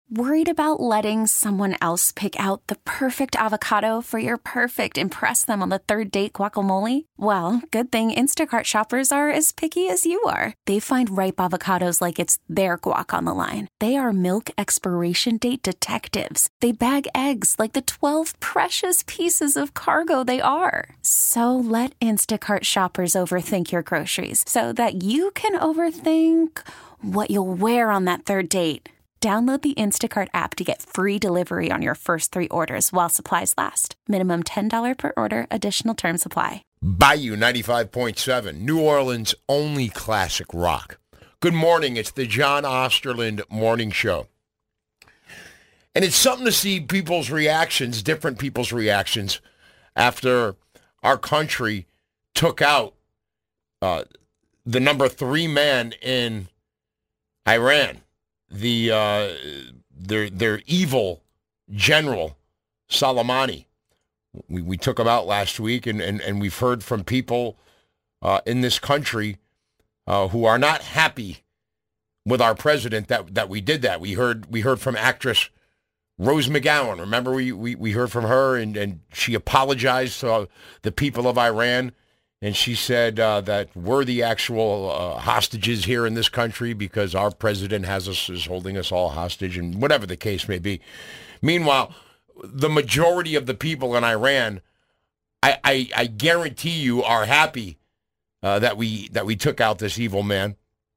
Worried about letting someone else pick out the perfect avocado for your perfect impress them on the third date guacamole? Well, good thing Instacart shoppers are as picky as you are. They find ripe avocados like it's their guac on the line. They are milk expiration date detectives. They bag eggs like the 12 precious pieces of cargo they are. So let Instacart shoppers overthink your groceries so that you can overthink what you'll wear on that third date. Download the Instacart app to get free delivery on your first 3 orders while supplies last. Minimum $10 per order. Additional terms apply. Bayou 95.7, New Orleans' only classic rock. Good morning. It's the John Osterland Morning Show. And it's something to see people's reactions, different people's reactions, after our country took out the number 3 man in Iran. Their evil general, Soleimani. We took him out last week, and we've heard from people in this country who are not happy with our president that we did that. We heard from actress Rose McGowan. Remember, we heard from her, and she apologized to the people of Iran. And she said that we're the actual hostages here in this country because our president is holding us all hostage, and whatever the case may be. Meanwhile, the majority of the people in Iran, I guarantee you, are happy that we took out this evil man.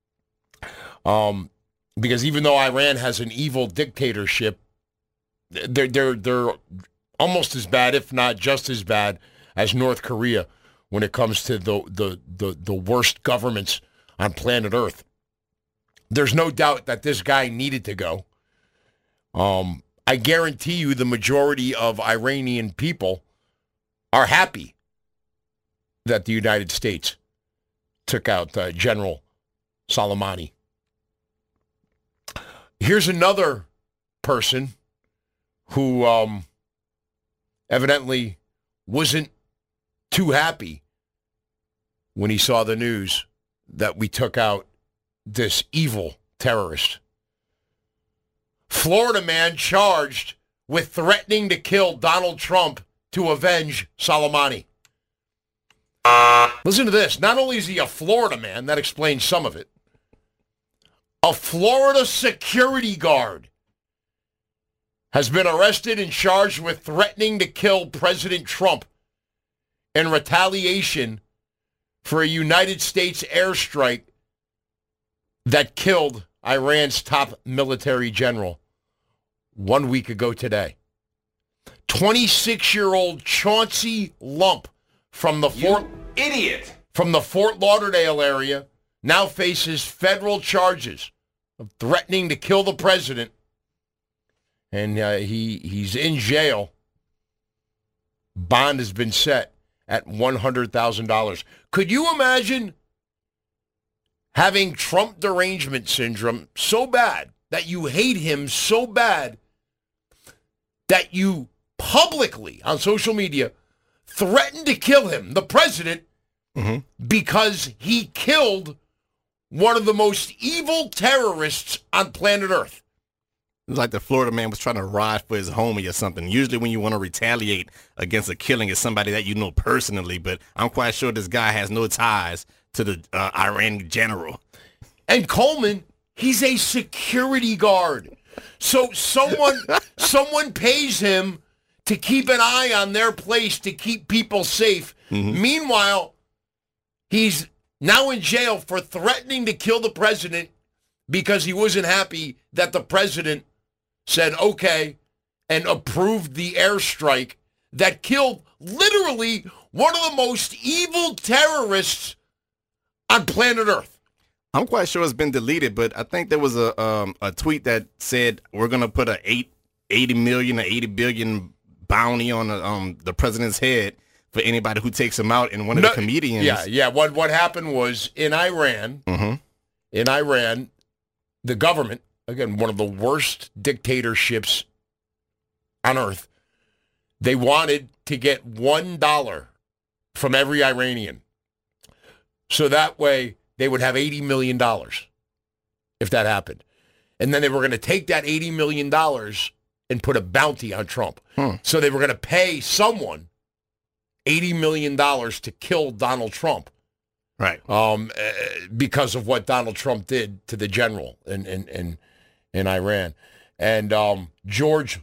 Because even though Iran has an evil dictatorship, they're almost as bad, if not just as bad, as North Korea when it comes to the worst governments on planet Earth. There's no doubt that this guy needed to go. I guarantee you the majority of Iranian people are happy that the United States took out General Soleimani. Here's another person who evidently wasn't too happy when he saw the news that we took out this evil terrorist. Florida man charged with threatening to kill Donald Trump to avenge Soleimani. Listen to this. Not only is he a Florida man, that explains some of it. A Florida security guard has been arrested and charged with threatening to kill President Trump in retaliation for a United States airstrike that killed Iran's top military general 1 week ago today. 26-year-old Chauncey Lump from the Fort Lauderdale area now faces federal charges of threatening to kill the president, and he's in jail. Bond has been set at $100,000. Could you imagine having Trump derangement syndrome so bad that you hate him so bad that you publicly on social media threaten to kill him, the president, because he killed one of the most evil terrorists on planet Earth? It was like the Florida man was trying to ride for his homie or something. Usually when you want to retaliate against a killing, it's somebody that you know personally, but I'm quite sure this guy has no ties to the Iran general. And Coleman, he's a security guard. So someone pays him to keep an eye on their place to keep people safe. Meanwhile, he's now in jail for threatening to kill the president because he wasn't happy that the president said okay and approved the airstrike that killed literally one of the most evil terrorists on planet Earth. I'm quite sure it's been deleted, but I think there was a tweet that said we're going to put a 80 million or 80 billion bounty on the president's head for anybody who takes him out. And one of the comedians. Yeah. What happened was in Iran, the government, again, one of the worst dictatorships on earth, they wanted to get $1 from every Iranian. So that way they would have $80 million if that happened. And then they were going to take that $80 million and put a bounty on Trump. So they were going to pay someone $80 million to kill Donald Trump. Right. Because of what Donald Trump did to the general in Iran. And George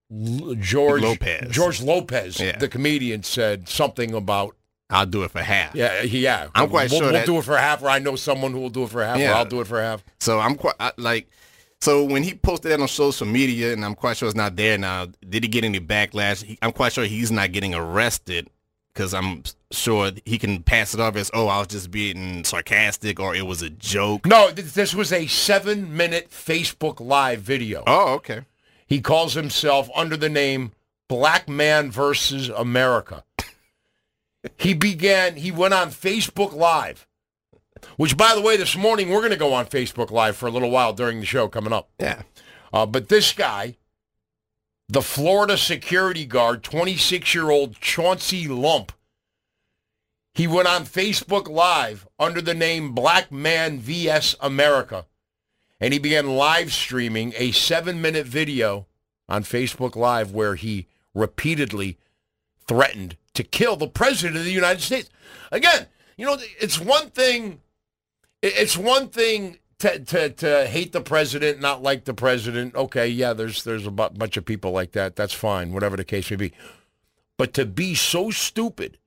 Lopez, the comedian, said something about, I'll do it for half. Yeah. I'm quite sure we'll do it for half, or I know someone who will do it for half, or I'll do it for half. So I'm quite so when he posted that on social media, and I'm quite sure it's not there now, did he get any backlash? I'm quite sure he's not getting arrested, because I'm sure he can pass it off as, I was just being sarcastic, or it was a joke. No, this was a 7-minute Facebook Live video. Oh, okay. He calls himself under the name Black Man versus America. He went on Facebook Live, which, by the way, this morning we're going to go on Facebook Live for a little while during the show coming up. Yeah. But this guy, the Florida security guard, 26-year-old Chauncey Lump, he went on Facebook Live under the name Black Man vs. America, and he began live streaming a 7-minute video on Facebook Live where he repeatedly threatened to kill the president of the United States. Again, it's one thing to hate the president, not like the president. Okay, yeah, there's a bunch of people like that. That's fine, whatever the case may be. But to be so stupid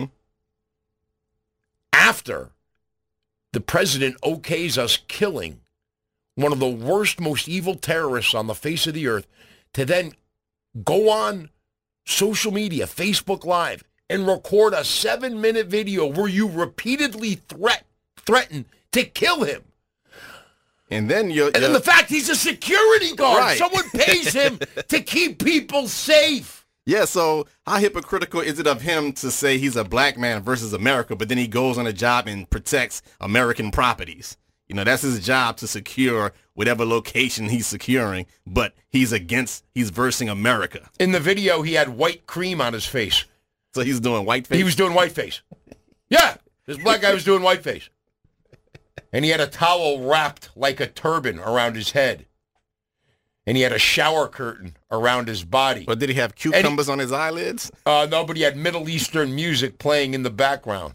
after the president okays us killing one of the worst, most evil terrorists on the face of the earth, to then go on social media, Facebook Live, and record a 7-minute video where you repeatedly threaten to kill him. And then then the fact he's a security guard. Right. Someone pays him to keep people safe. Yeah, so how hypocritical is it of him to say he's a black man versus America, but then he goes on a job and protects American properties? That's his job, to secure whatever location he's securing, but he's versing America. In the video, he had white cream on his face. So he's doing whiteface? He was doing whiteface. Yeah, this black guy was doing whiteface. And he had a towel wrapped like a turban around his head. And he had a shower curtain around his body. But did he have cucumbers on his eyelids? No, but he had Middle Eastern music playing in the background.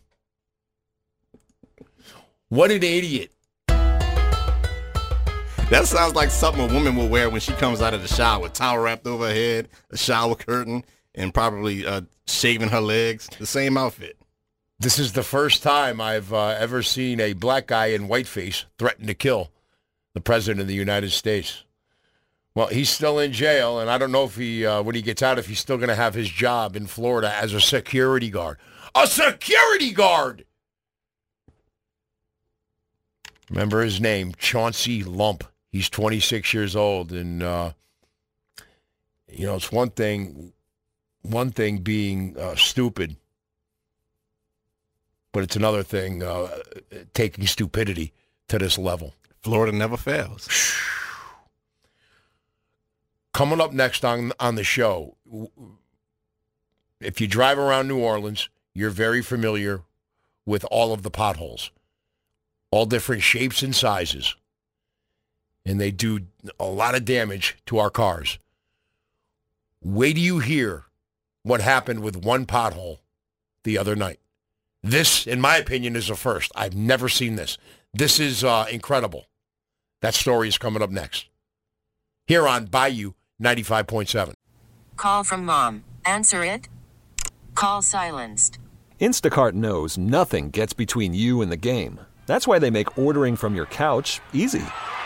What an idiot. That sounds like something a woman will wear when she comes out of the shower. Towel wrapped over her head, a shower curtain, and probably shaving her legs. The same outfit. This is the first time I've ever seen a black guy in whiteface threaten to kill the president of the United States. Well, he's still in jail, and I don't know if he, when he gets out, if he's still going to have his job in Florida as a security guard. A security guard! Remember his name, Chauncey Lump. He's 26 years old, and it's one thing being stupid, but it's another thing taking stupidity to this level. Florida never fails. Coming up next on the show, if you drive around New Orleans, you're very familiar with all of the potholes, all different shapes and sizes, and they do a lot of damage to our cars. Wait till you hear what happened with one pothole the other night. This, in my opinion, is a first. I've never seen this. This is incredible. That story is coming up next here on Bayou 95.7. Call from mom. Answer it. Call silenced. Instacart knows nothing gets between you and the game. That's why they make ordering from your couch easy.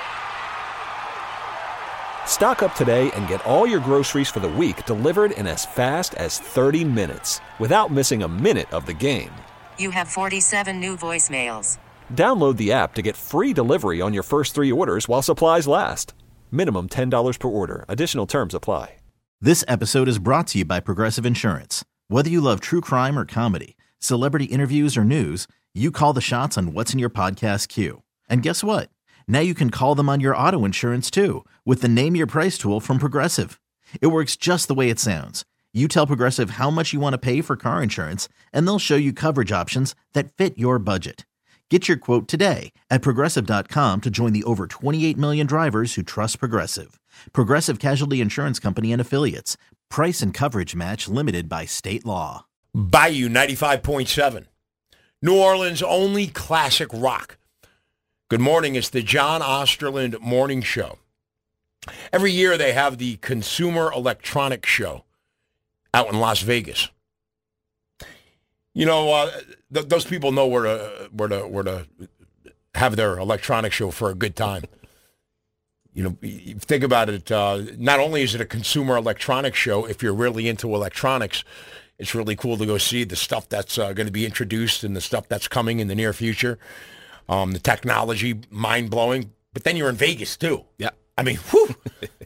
Stock up today and get all your groceries for the week delivered in as fast as 30 minutes without missing a minute of the game. You have 47 new voicemails. Download the app to get free delivery on your first 3 orders while supplies last. Minimum $10 per order. Additional terms apply. This episode is brought to you by Progressive Insurance. Whether you love true crime or comedy, celebrity interviews or news, you call the shots on what's in your podcast queue. And guess what? Now you can call them on your auto insurance too with the Name Your Price tool from Progressive. It works just the way it sounds. You tell Progressive how much you want to pay for car insurance, and they'll show you coverage options that fit your budget. Get your quote today at Progressive.com to join the over 28 million drivers who trust Progressive. Progressive Casualty Insurance Company and Affiliates. Price and coverage match limited by state law. Bayou 95.7. New Orleans' only classic rock. Good morning. It's the John Osterland Morning Show. Every year they have the Consumer Electronics Show out in Las Vegas. You know, those people know where to have their electronics show for a good time. You know, think about it. Not only is it a consumer electronics show, if you're really into electronics, it's really cool to go see the stuff that's going to be introduced and the stuff that's coming in the near future. The technology, mind-blowing. But then you're in Vegas, too. Yeah. I mean, whew.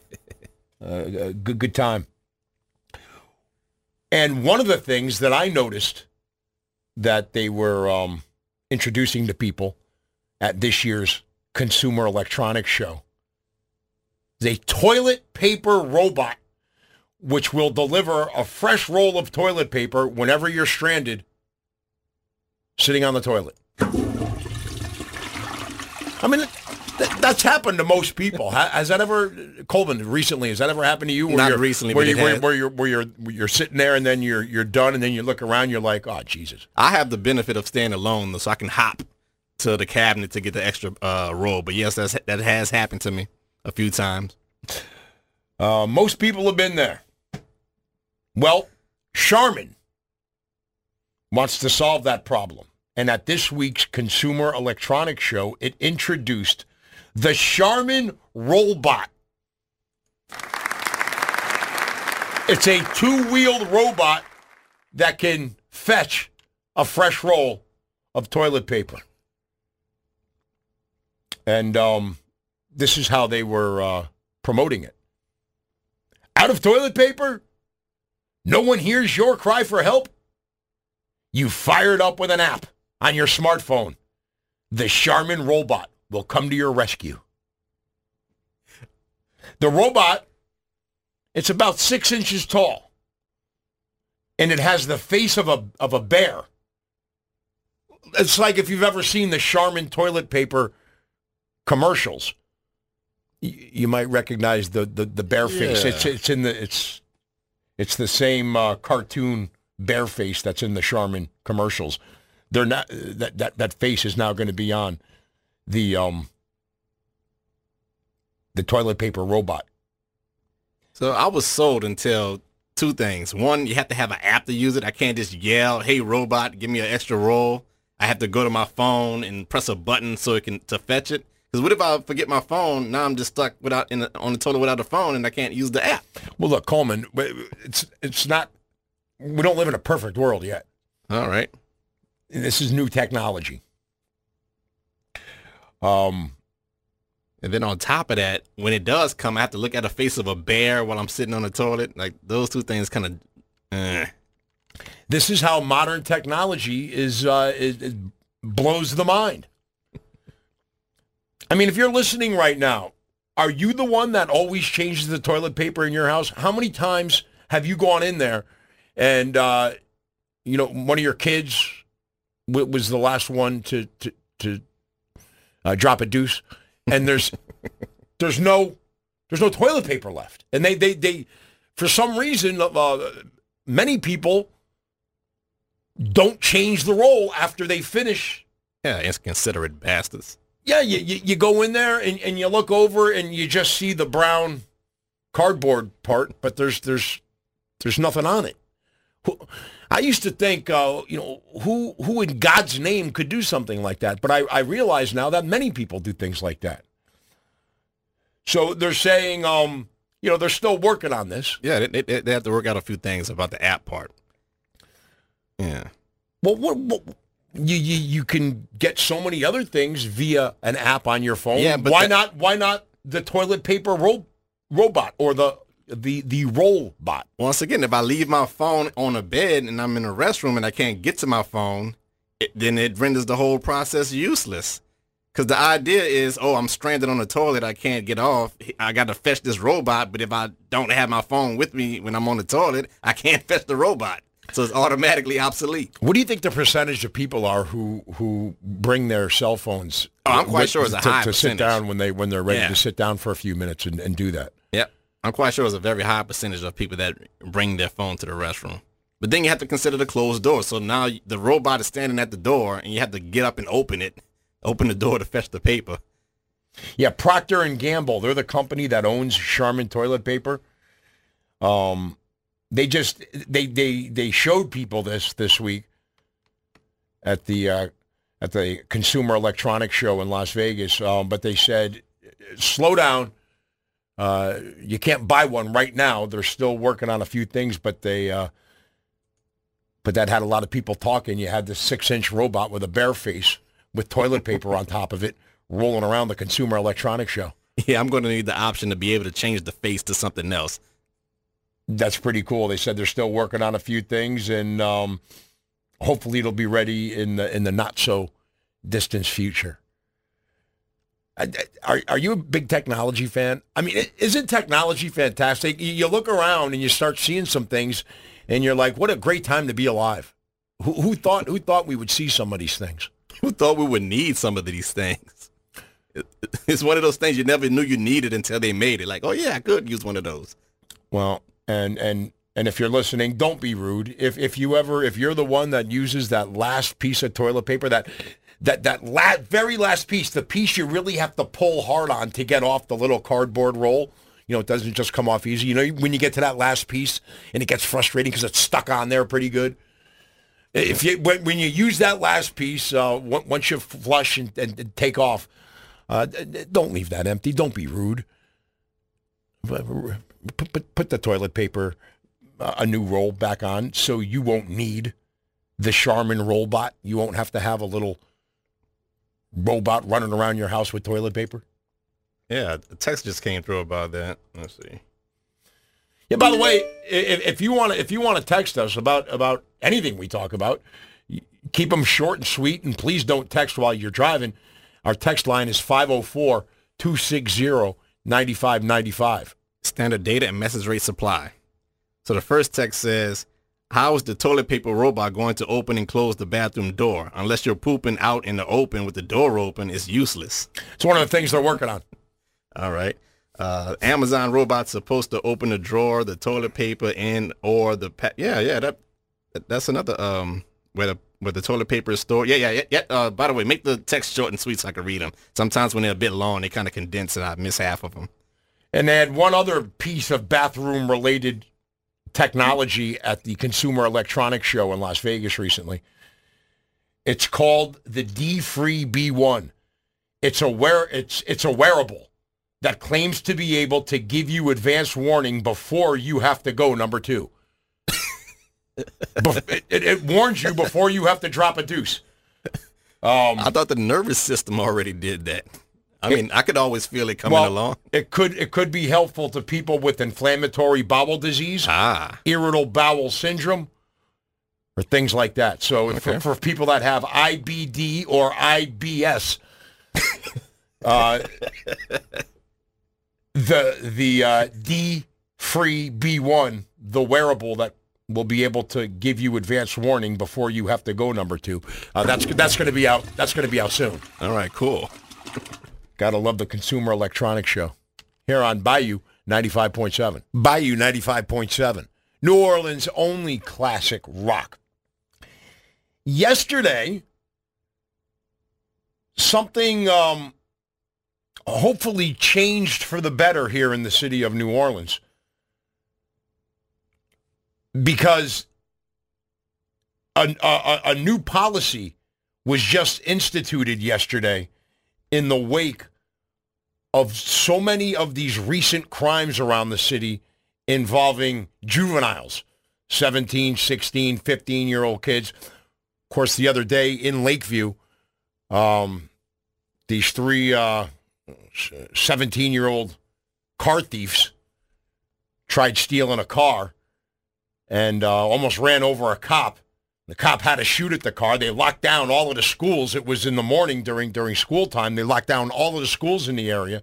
Good time. And one of the things that I noticed that they were introducing to people at this year's Consumer Electronics Show is a toilet paper robot which will deliver a fresh roll of toilet paper whenever you're stranded sitting on the toilet. I mean, that's happened to most people. Has that ever, Colvin, recently, has that ever happened to you? Not recently, where you're sitting there and then you're done and then you look around, you're like, oh, Jesus. I have the benefit of staying alone, so I can hop to the cabinet to get the extra roll. But yes, that has happened to me a few times. Most people have been there. Well, Charmin wants to solve that problem. And at this week's Consumer Electronics Show, it introduced the Charmin Rollbot. It's a two-wheeled robot that can fetch a fresh roll of toilet paper. And this is how they were promoting it. Out of toilet paper? No one hears your cry for help? You fire it up with an app on your smartphone. The Charmin Rollbot will come to your rescue. The robot, it's about 6 inches tall, and it has the face of a bear. It's like if you've ever seen the Charmin toilet paper commercials. You might recognize the bear face. Yeah. It's the same cartoon bear face that's in the Charmin commercials. They're not that face is now going to be on the toilet paper robot. So I was sold until two things. One, you have to have an app to use it. I can't just yell, "Hey robot, give me an extra roll." I have to go to my phone and press a button so it can to fetch it. Because what if I forget my phone? Now I'm just stuck on the toilet without a phone, and I can't use the app. Well, look, Coleman, it's not. We don't live in a perfect world yet. All right. This is new technology. And then on top of that, when it does come, I have to look at the face of a bear while I'm sitting on the toilet. Like, those two things kind of. This is how modern technology is blows the mind. I mean, if you're listening right now, are you the one that always changes the toilet paper in your house? How many times have you gone in there and, one of your kids was the last one to drop a deuce, and there's no toilet paper left, and they for some reason many people don't change the roll after they finish. Yeah, inconsiderate bastards. Yeah, you go in there and you look over and you just see the brown cardboard part, but there's nothing on it. I used to think, who in God's name could do something like that? But I realize now that many people do things like that. So they're saying, they're still working on this. Yeah, they have to work out a few things about the app part. Yeah. Well, what you can get so many other things via an app on your phone. Yeah, but why not the toilet paper robot or the roll bot? Once again, if I leave my phone on a bed and I'm in a restroom and I can't get to my phone, then it renders the whole process useless. Because the idea is, I'm stranded on the toilet, I can't get off, I got to fetch this robot, but if I don't have my phone with me when I'm on the toilet, I can't fetch the robot. So it's automatically obsolete. What do you think the percentage of people are who bring their cell phones? I'm quite sure it's a high to sit percentage. down when they're ready to sit down for a few minutes and do that. Yep. I'm quite sure it's a very high percentage of people that bring their phone to the restroom. But then you have to consider the closed door. So now the robot is standing at the door, and you have to get up and open the door to fetch the paper. Yeah, Procter & Gamble, they're the company that owns Charmin toilet paper. They showed people this week at the Consumer Electronics Show in Las Vegas, but they said, slow down. You can't buy one right now. They're still working on a few things, but that had a lot of people talking. You had this 6-inch robot with a bear face with toilet paper on top of it rolling around the Consumer Electronics Show. Yeah, I'm going to need the option to be able to change the face to something else. That's pretty cool. They said they're still working on a few things, and hopefully it'll be ready in the not so distant future. Are you a big technology fan? I mean, isn't technology fantastic? You look around and you start seeing some things, and you're like, "What a great time to be alive!" Who thought we would see some of these things? Who thought we would need some of these things? It's one of those things you never knew you needed until they made it. Like, oh yeah, I could use one of those. Well, and if you're listening, don't be rude. If you're the one that uses that last piece of toilet paper, that very last piece, the piece you really have to pull hard on to get off the little cardboard roll. You know, it doesn't just come off easy. You know, when you get to that last piece and it gets frustrating because it's stuck on there pretty good. When you use that last piece, once you flush and take off, don't leave that empty. Don't be rude. Put the toilet paper, a new roll back on, so you won't need the Charmin robot. You won't have to have a little robot running around your house with toilet paper. Yeah, a text just came through about that. Let's see. Yeah. By the way, if you want to text us about anything we talk about, keep them short and sweet, and please don't text while you're driving. Our text line is 504-260-9595. Standard data and message rate supply. So the first text says, how is the toilet paper robot going to open and close the bathroom door? Unless you're pooping out in the open with the door open, it's useless. It's one of the things they're working on. All right. Amazon robot's supposed to open the drawer, the toilet paper, and or the that's another where the toilet paper is stored. Yeah. By the way, make the text short and sweet so I can read them. Sometimes when they're a bit long, they kind of condense and I miss half of them. And they had one other piece of bathroom-related technology at the Consumer Electronics Show in Las Vegas recently. It's called the D-Free B1. It's a wearable that claims to be able to give you advance warning before you have to go number 2. It warns you before you have to drop a deuce. I thought the nervous system already did that. I mean, I could always feel it coming along. It could be helpful to people with inflammatory bowel disease, irritable bowel syndrome, or things like that. So for people that have IBD or IBS, the D-Free B1, the wearable that will be able to give you advance warning before you have to go number 2. That's going to be out. That's going to be out soon. All right, cool. Gotta love the Consumer Electronics Show here on Bayou 95.7. Bayou 95.7, New Orleans' only classic rock. Yesterday, something hopefully changed for the better here in the city of New Orleans, because a new policy was just instituted yesterday in the wake of so many of these recent crimes around the city involving juveniles, 17, 16, 15-year-old kids. Of course, the other day in Lakeview, these 3 17-year-old car thieves tried stealing a car and almost ran over a cop. The cop had to shoot at the car. They locked down all of the schools. It was in the morning during school time. They locked down all of the schools in the area.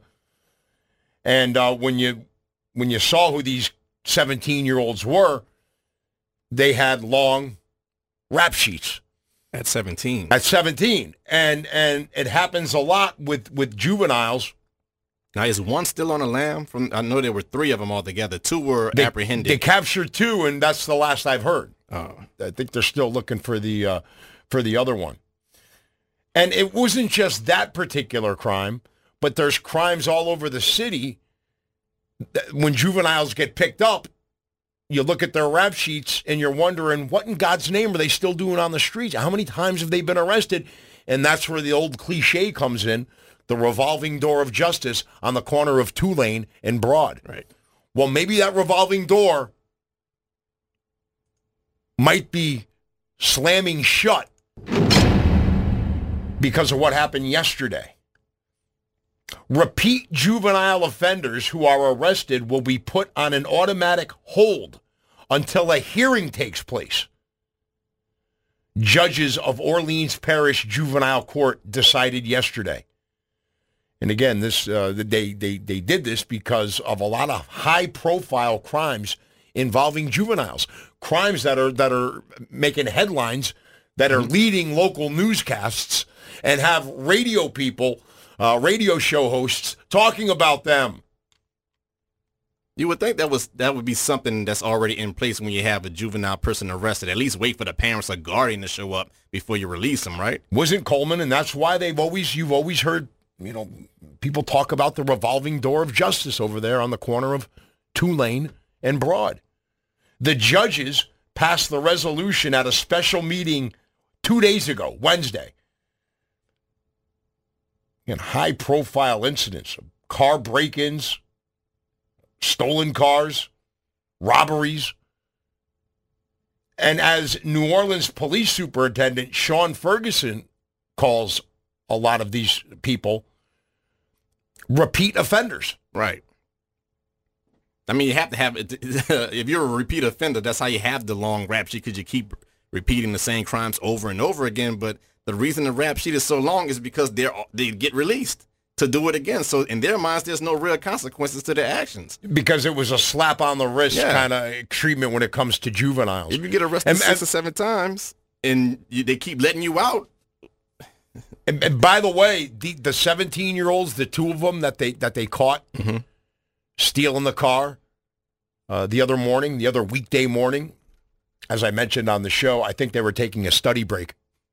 And when you saw who these 17-year-olds were, they had long rap sheets. At 17. At 17. And it happens a lot with juveniles. Now, is one still on the lam? I know there were 3 of them altogether. 2 were apprehended. They captured 2, and that's the last I've heard. Oh. I think they're still looking for the other one. And it wasn't just that particular crime, but there's crimes all over the city. When juveniles get picked up, you look at their rap sheets and you're wondering, what in God's name are they still doing on the streets? How many times have they been arrested? And that's where the old cliche comes in, the revolving door of justice on the corner of Tulane and Broad. Right. Well, maybe that revolving door might be slamming shut because of what happened yesterday. Repeat juvenile offenders who are arrested will be put on an automatic hold until a hearing takes place. Judges of Orleans Parish Juvenile Court decided yesterday. And again, they did this because of a lot of high-profile crimes involving juveniles, crimes that are making headlines, that are leading local newscasts, and have radio people, radio show hosts talking about them. You would think that would be something that's already in place when you have a juvenile person arrested. At least wait for the parents or guardian to show up before you release them, right? Wasn't Coleman, and that's why you've always heard, people talk about the revolving door of justice over there on the corner of Tulane and Broad. The judges passed the resolution at a special meeting 2 days ago, Wednesday. And high-profile incidents, car break-ins, stolen cars, robberies. And as New Orleans Police Superintendent Sean Ferguson calls a lot of these people, repeat offenders. Right. I mean, you have to have it. If you're a repeat offender, that's how you have the long rap sheet, because you keep repeating the same crimes over and over again. But the reason the rap sheet is so long is because they get released to do it again. So in their minds, there's no real consequences to their actions. Because it was a slap on the wrist kind of treatment when it comes to juveniles. If you get arrested 6 or 7 times and they keep letting you out. And by the way, the 17-year-olds, the 2 of them that they caught stealing the car the other weekday morning, as I mentioned on the show, I think they were taking a study break.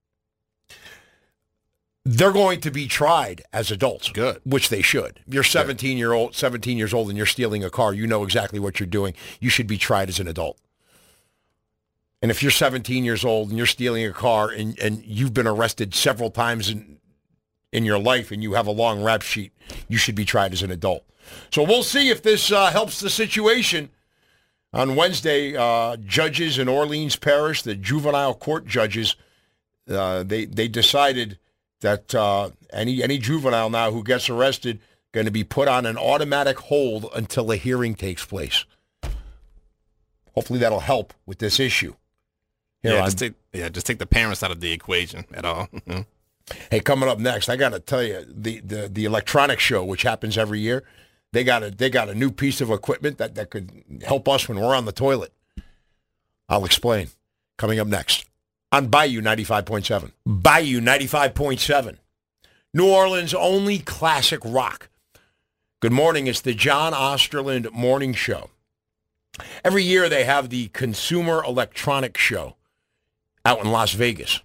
They're going to be tried as adults. Good. Which they should. If you're 17 years old and you're stealing a car, you know exactly what you're doing. You should be tried as an adult. And if you're 17 years old and you're stealing a car and you've been arrested several times in your life and you have a long rap sheet, you should be tried as an adult. So we'll see if this helps the situation. On Wednesday, judges in Orleans Parish, the juvenile court judges, they decided that any juvenile now who gets arrested going to be put on an automatic hold until a hearing takes place. Hopefully that'll help with this issue. Just take the parents out of the equation at all. Hey, coming up next, I got to tell you, the electronics show, which happens every year, they got a new piece of equipment that could help us when we're on the toilet. I'll explain. Coming up next on Bayou 95.7. Bayou 95.7. New Orleans' only classic rock. Good morning. It's the John Osterland Morning Show. Every year they have the Consumer Electronics Show out in Las Vegas.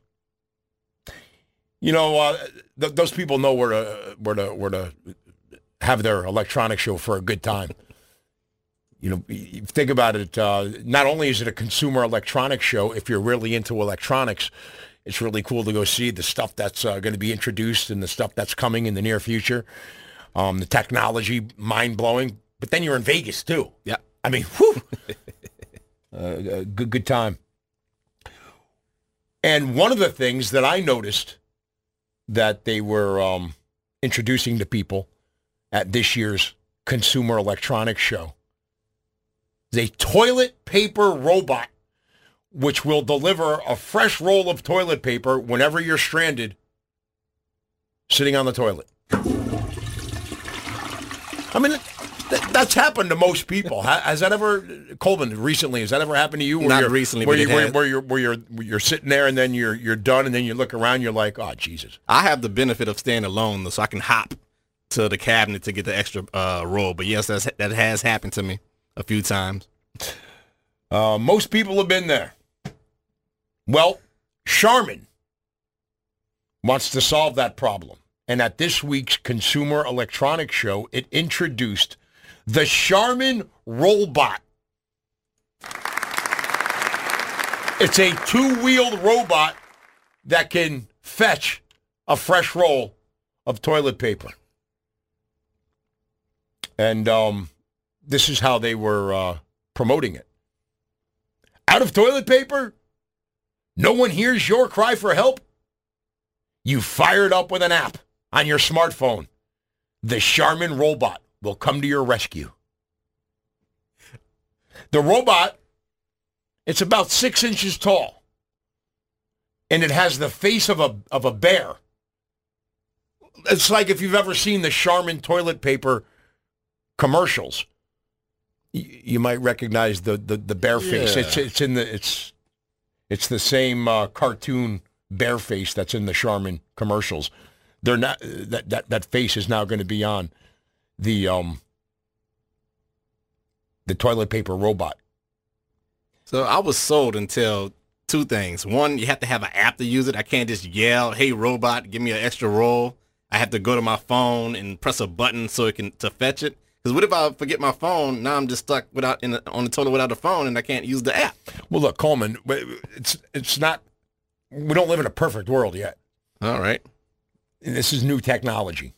Those people know where to have their electronics show for a good time. You think about it, not only is it a consumer electronics show, if you're really into electronics, it's really cool to go see the stuff that's going to be introduced and the stuff that's coming in the near future. The technology, mind-blowing. But then you're in Vegas, too. Yeah. I mean, whew. Good time. And one of the things that I noticed that they were introducing to people at this year's Consumer Electronics Show is a toilet paper robot which will deliver a fresh roll of toilet paper whenever you're stranded sitting on the toilet. I mean, That's happened to most people. Has that ever, Coleman, recently? Has that ever happened to you? Not recently, where but you're sitting there and then you're done, and then you look around, you're like, oh Jesus. I have the benefit of staying alone, so I can hop to the cabinet to get the extra roll. But yes, that has happened to me a few times. Most people have been there. Well, Charmin wants to solve that problem. And at this week's Consumer Electronics Show, it introduced the Charmin Rollbot. It's a two-wheeled robot that can fetch a fresh roll of toilet paper. And this is how they were promoting it. Out of toilet paper? No one hears your cry for help? You fire it up with an app on your smartphone. The Charmin Robot will come to your rescue. The robot, it's about 6 inches tall, and it has the face of a bear. It's like if you've ever seen the Charmin toilet paper commercials. You might recognize the bear face. It's the same cartoon bear face that's in the Charmin commercials. They're not that face is now going to be on the toilet paper robot. So I was sold until two things. One, you have to have an app to use it. I can't just yell, "Hey robot, give me an extra roll." I have to go to my phone and press a button so it can to fetch it. Because what if I forget my phone? Now I'm just stuck on the toilet without a phone, and I can't use the app. Well, look, Coleman, it's not. We don't live in a perfect world yet. All right. This is new technology.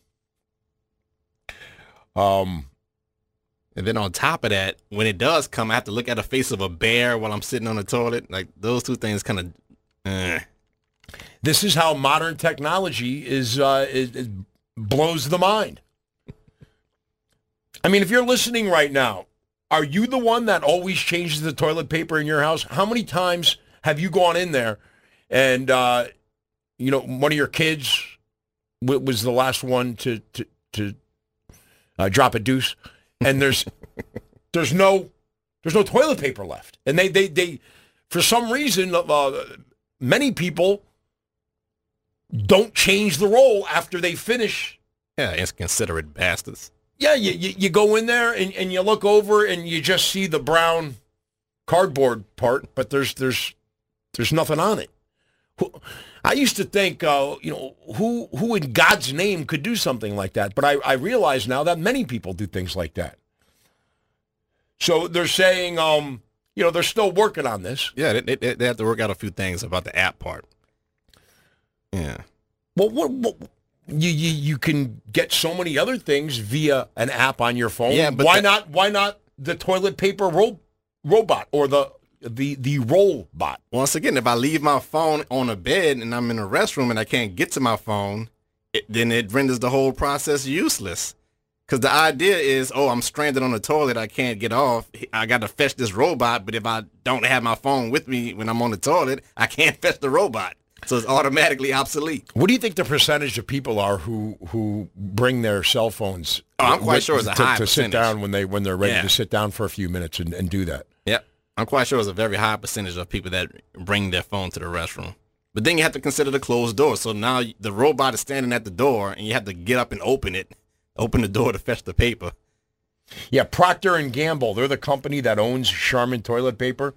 And then on top of that, when it does come, I have to look at the face of a bear while I'm sitting on the toilet. Like those two things kind of. This is how modern technology is blows the mind. I mean, if you're listening right now, are you the one that always changes the toilet paper in your house? How many times have you gone in there and, one of your kids was the last one to drop a deuce, and there's no toilet paper left, and they for some reason many people don't change the roll after they finish. Yeah, inconsiderate bastards. Yeah, you go in there and you look over and you just see the brown cardboard part, but there's nothing on it. I used to think, who in God's name could do something like that? But I realize now that many people do things like that. So they're saying, they're still working on this. Yeah, they have to work out a few things about the app part. Yeah. Well, what you can get so many other things via an app on your phone. Yeah, but why not the toilet paper robot or the roll bot? Once again, if I leave my phone on a bed and I'm in a restroom and I can't get to my phone, then it renders the whole process useless. Because the idea is, I'm stranded on the toilet, I can't get off. I got to fetch this robot, but if I don't have my phone with me when I'm on the toilet, I can't fetch the robot. So it's automatically obsolete. What do you think the percentage of people are who bring their cell phones? I'm quite sure it's a high to percentage. Sit down when they're ready to sit down for a few minutes and do that. Yep. I'm quite sure it's a very high percentage of people that bring their phone to the restroom. But then you have to consider the closed door. So now the robot is standing at the door, and you have to get up and open the door to fetch the paper. Yeah, Procter & Gamble, they're the company that owns Charmin toilet paper.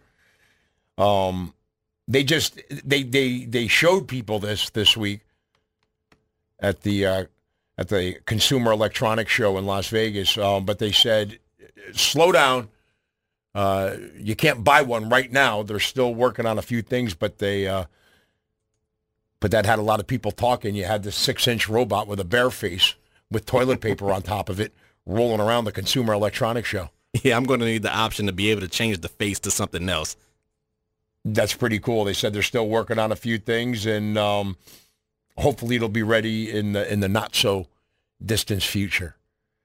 They showed people this week at the Consumer Electronics Show in Las Vegas, but they said, slow down. You can't buy one right now. They're still working on a few things, but that had a lot of people talking. You had this 6-inch robot with a bear face with toilet paper on top of it rolling around the Consumer Electronics Show. Yeah, I'm going to need the option to be able to change the face to something else. That's pretty cool. They said they're still working on a few things, and hopefully it'll be ready in the not so distant future.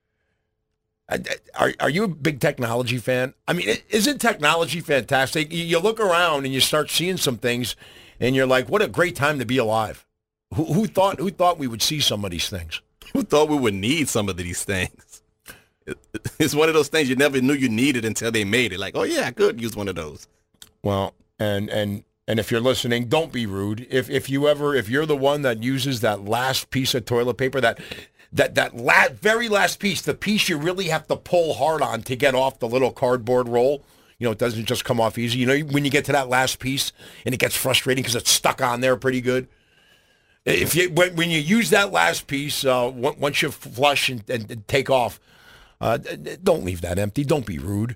Are you a big technology fan? I mean, isn't technology fantastic? You look around and you start seeing some things, and you're like, "What a great time to be alive!" Who thought we would see some of these things? Who thought we would need some of these things? It's one of those things you never knew you needed until they made it. Like, oh yeah, I could use one of those. Well, and if you're listening, don't be rude. If you're the one that uses that last piece of toilet paper, very last piece, the piece you really have to pull hard on to get off the little cardboard roll. It doesn't just come off easy. When you get to that last piece and it gets frustrating because it's stuck on there pretty good. When you use that last piece, once you flush and take off, don't leave that empty. Don't be rude.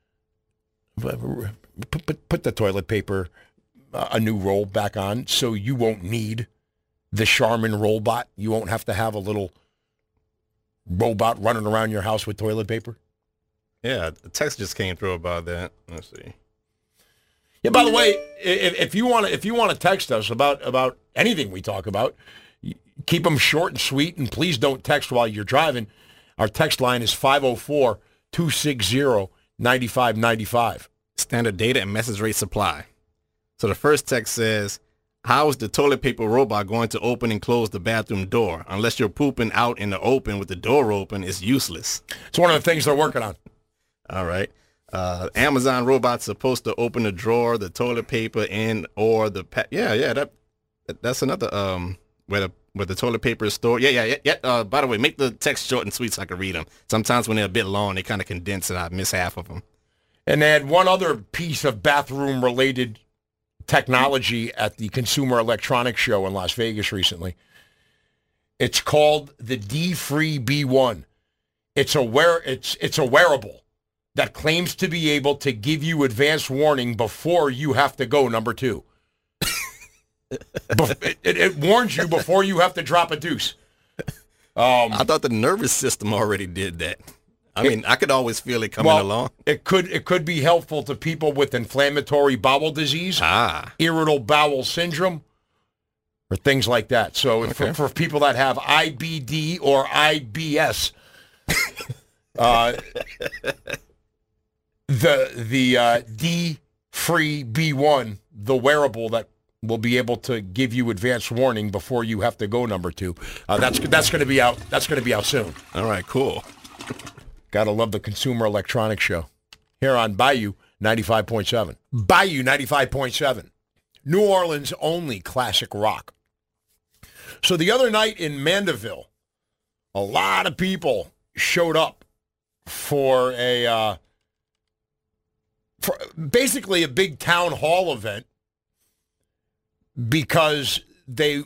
Put the toilet paper, a new roll back on, so you won't need the Charmin Rollbot. You won't have to have a little robot running around your house with toilet paper. Yeah, the text just came through about that. Let's see. Yeah. By the way, if you want to text us about anything we talk about, keep them short and sweet, and please don't text while you're driving. Our text line is 504-260-9595. Standard data and message rate supply. So the first text says, how is the toilet paper robot going to open and close the bathroom door? Unless you're pooping out in the open with the door open, it's useless. It's one of the things they're working on. All right. Amazon robot's supposed to open the drawer, the toilet paper, and or the that's another where the toilet paper is stored. Yeah. By the way, make the text short and sweet so I can read them. Sometimes when they're a bit long, they kind of condense and I miss half of them. And they had one other piece of bathroom-related technology at the Consumer Electronics Show in Las Vegas recently. It's called the D-Free B1. It's a wearable that claims to be able to give you advance warning before you have to go number 2. It warns you before you have to drop a deuce. I thought the nervous system already did that. I mean, I could always feel it coming along. It could be helpful to people with inflammatory bowel disease, irritable bowel syndrome, or things like that. So for people that have IBD or IBS, the D-Free B1, the wearable that will be able to give you advance warning before you have to go number 2. That's going to be out. That's going to be out soon. All right, cool. Gotta love the Consumer Electronics Show here on Bayou 95.7. Bayou 95.7, New Orleans' only classic rock. So the other night in Mandeville, a lot of people showed up for basically a big town hall event because they're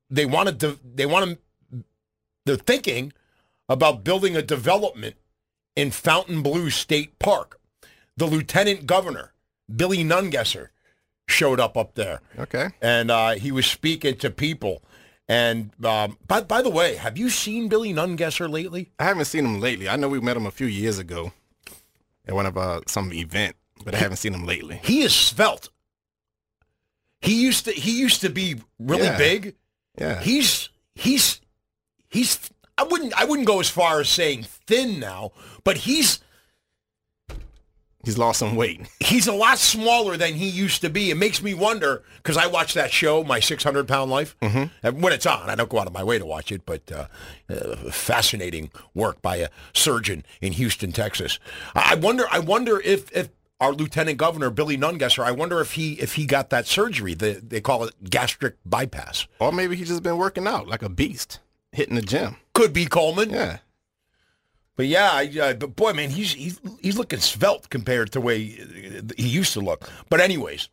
thinking about building a development in Fontainebleau State Park. The Lieutenant Governor, Billy Nungesser, showed up there. Okay. And he was speaking to people. And by the way, have you seen Billy Nungesser lately? I haven't seen him lately. I know we met him a few years ago at one of some event, but I haven't seen him lately. He is svelte. He used to be really big. Yeah. He's I wouldn't go as far as saying thin now, but he's lost some weight. He's a lot smaller than he used to be. It makes me wonder, because I watch that show, My 600-Pound Life. Mm-hmm. When it's on, I don't go out of my way to watch it, but fascinating work by a surgeon in Houston, Texas. I wonder if our Lieutenant Governor, Billy Nungesser, I wonder if he got that surgery. They call it gastric bypass. Or maybe he's just been working out like a beast, hitting the gym. Could be Coleman. Yeah. But yeah, but boy, man, he's looking svelte compared to the way he used to look. But anyways,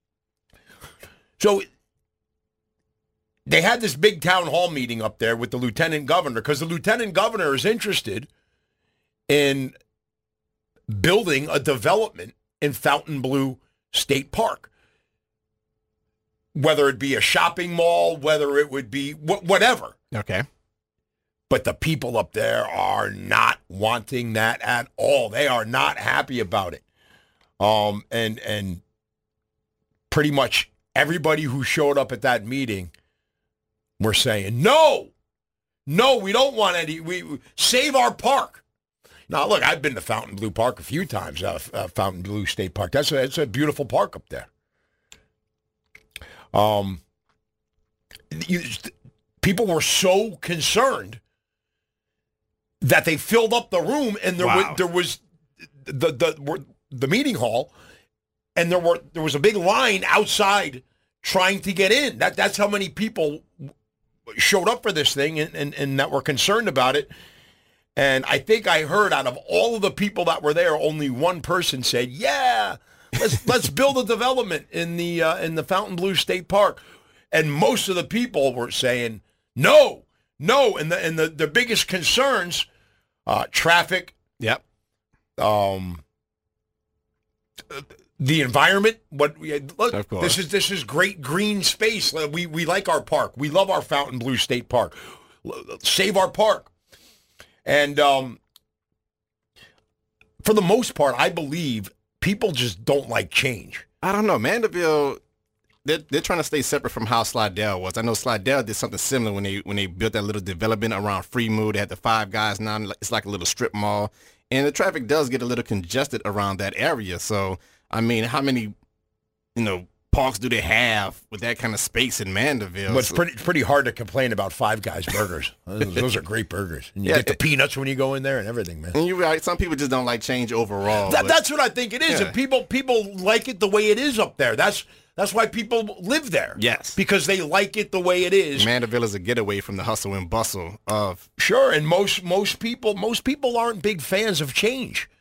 so they had this big town hall meeting up there with the Lieutenant Governor because the Lieutenant Governor is interested in building a development in Fontainebleau State Park. Whether it be a shopping mall, whether it would be whatever. Okay. But the people up there are not wanting that at all. They are not happy about it. And pretty much everybody who showed up at that meeting were saying, no, we don't want any. We save our park. Now, look, I've been to Fontainebleau Park a few times, Fontainebleau State Park. It's a beautiful park up there. People were so concerned that they filled up the room, and there was the meeting hall, and there was a big line outside trying to get in. That's how many people showed up for this thing and that were concerned about it. And I think I heard out of all of the people that were there, only one person said, "Yeah, let's build a development in the Fontainebleau State Park." And most of the people were saying no. And the biggest concerns, traffic. Yep. The environment. Look, of course. This is great green space. We like our park. We love our Fontainebleau State Park. Save our park. And for the most part, I believe people just don't like change. I don't know. Mandeville, they're trying to stay separate from how Slidell was. I know Slidell did something similar when they built that little development around Freemood. They had the Five Guys now. It's like a little strip mall. And the traffic does get a little congested around that area. So, I mean, how many, parks do they have with that kind of space in Mandeville? But it's pretty hard to complain about Five Guys burgers. Those are great burgers. And you get the peanuts when you go in there and everything, man. And you're right. Some people just don't like change overall. That's what I think it is. Yeah. And people like it the way it is up there. That's why people live there. Yes. Because they like it the way it is. Mandeville is a getaway from the hustle and bustle of... Sure, and most people aren't big fans of change.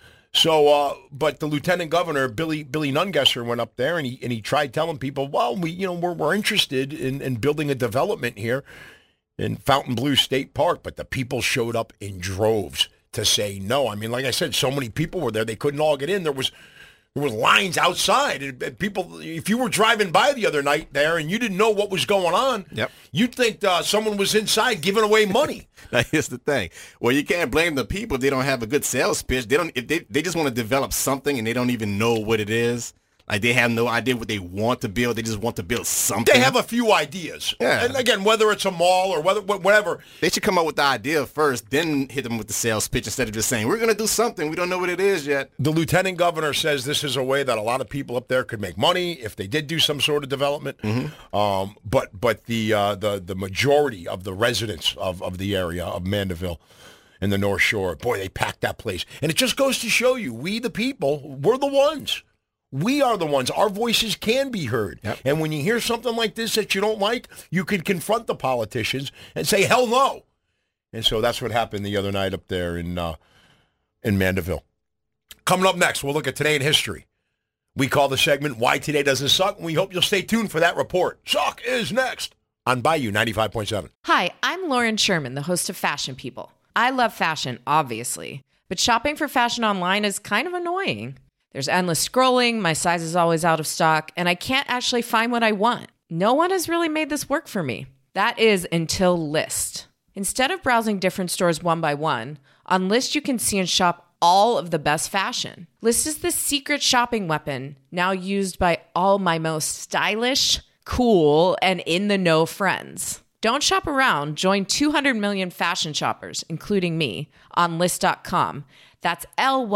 So, but the Lieutenant Governor, Billy Nungesser, went up there and he tried telling people, well, we're interested in building a development here in Fontainebleau State Park, but the people showed up in droves to say no. I mean, like I said, so many people were there, they couldn't all get in. There was lines outside, and people, if you were driving by the other night there and you didn't know what was going on, yep, you'd think someone was inside giving away money. Here's the thing. Well, you can't blame the people if they don't have a good sales pitch. They just want to develop something and they don't even know what it is. Like, they have no idea what they want to build. They just want to build something. They have a few ideas. Yeah. And again, whether it's a mall or whatever. They should come up with the idea first, then hit them with the sales pitch instead of just saying, we're going to do something. We don't know what it is yet. The Lieutenant Governor says this is a way that a lot of people up there could make money if they did do some sort of development. Mm-hmm. But the majority of the residents of the area of Mandeville and the North Shore, boy, they packed that place. And it just goes to show you, we the people, we're the ones. We are the ones. Our voices can be heard. Yep. And when you hear something like this that you don't like, you can confront the politicians and say, hell no. And so that's what happened the other night up there in Mandeville. Coming up next, we'll look at Today in History. We call the segment Why Today Doesn't Suck, and we hope you'll stay tuned for that report. Suck is next on Bayou 95.7. Hi, I'm Lauren Sherman, the host of Fashion People. I love fashion, obviously, but shopping for fashion online is kind of annoying. There's endless scrolling, my size is always out of stock, and I can't actually find what I want. No one has really made this work for me. That is until Lyst. Instead of browsing different stores one by one, on Lyst you can see and shop all of the best fashion. Lyst is the secret shopping weapon now used by all my most stylish, cool, and in-the-know friends. Don't shop around. Join 200 million fashion shoppers, including me, on Lyst.com. That's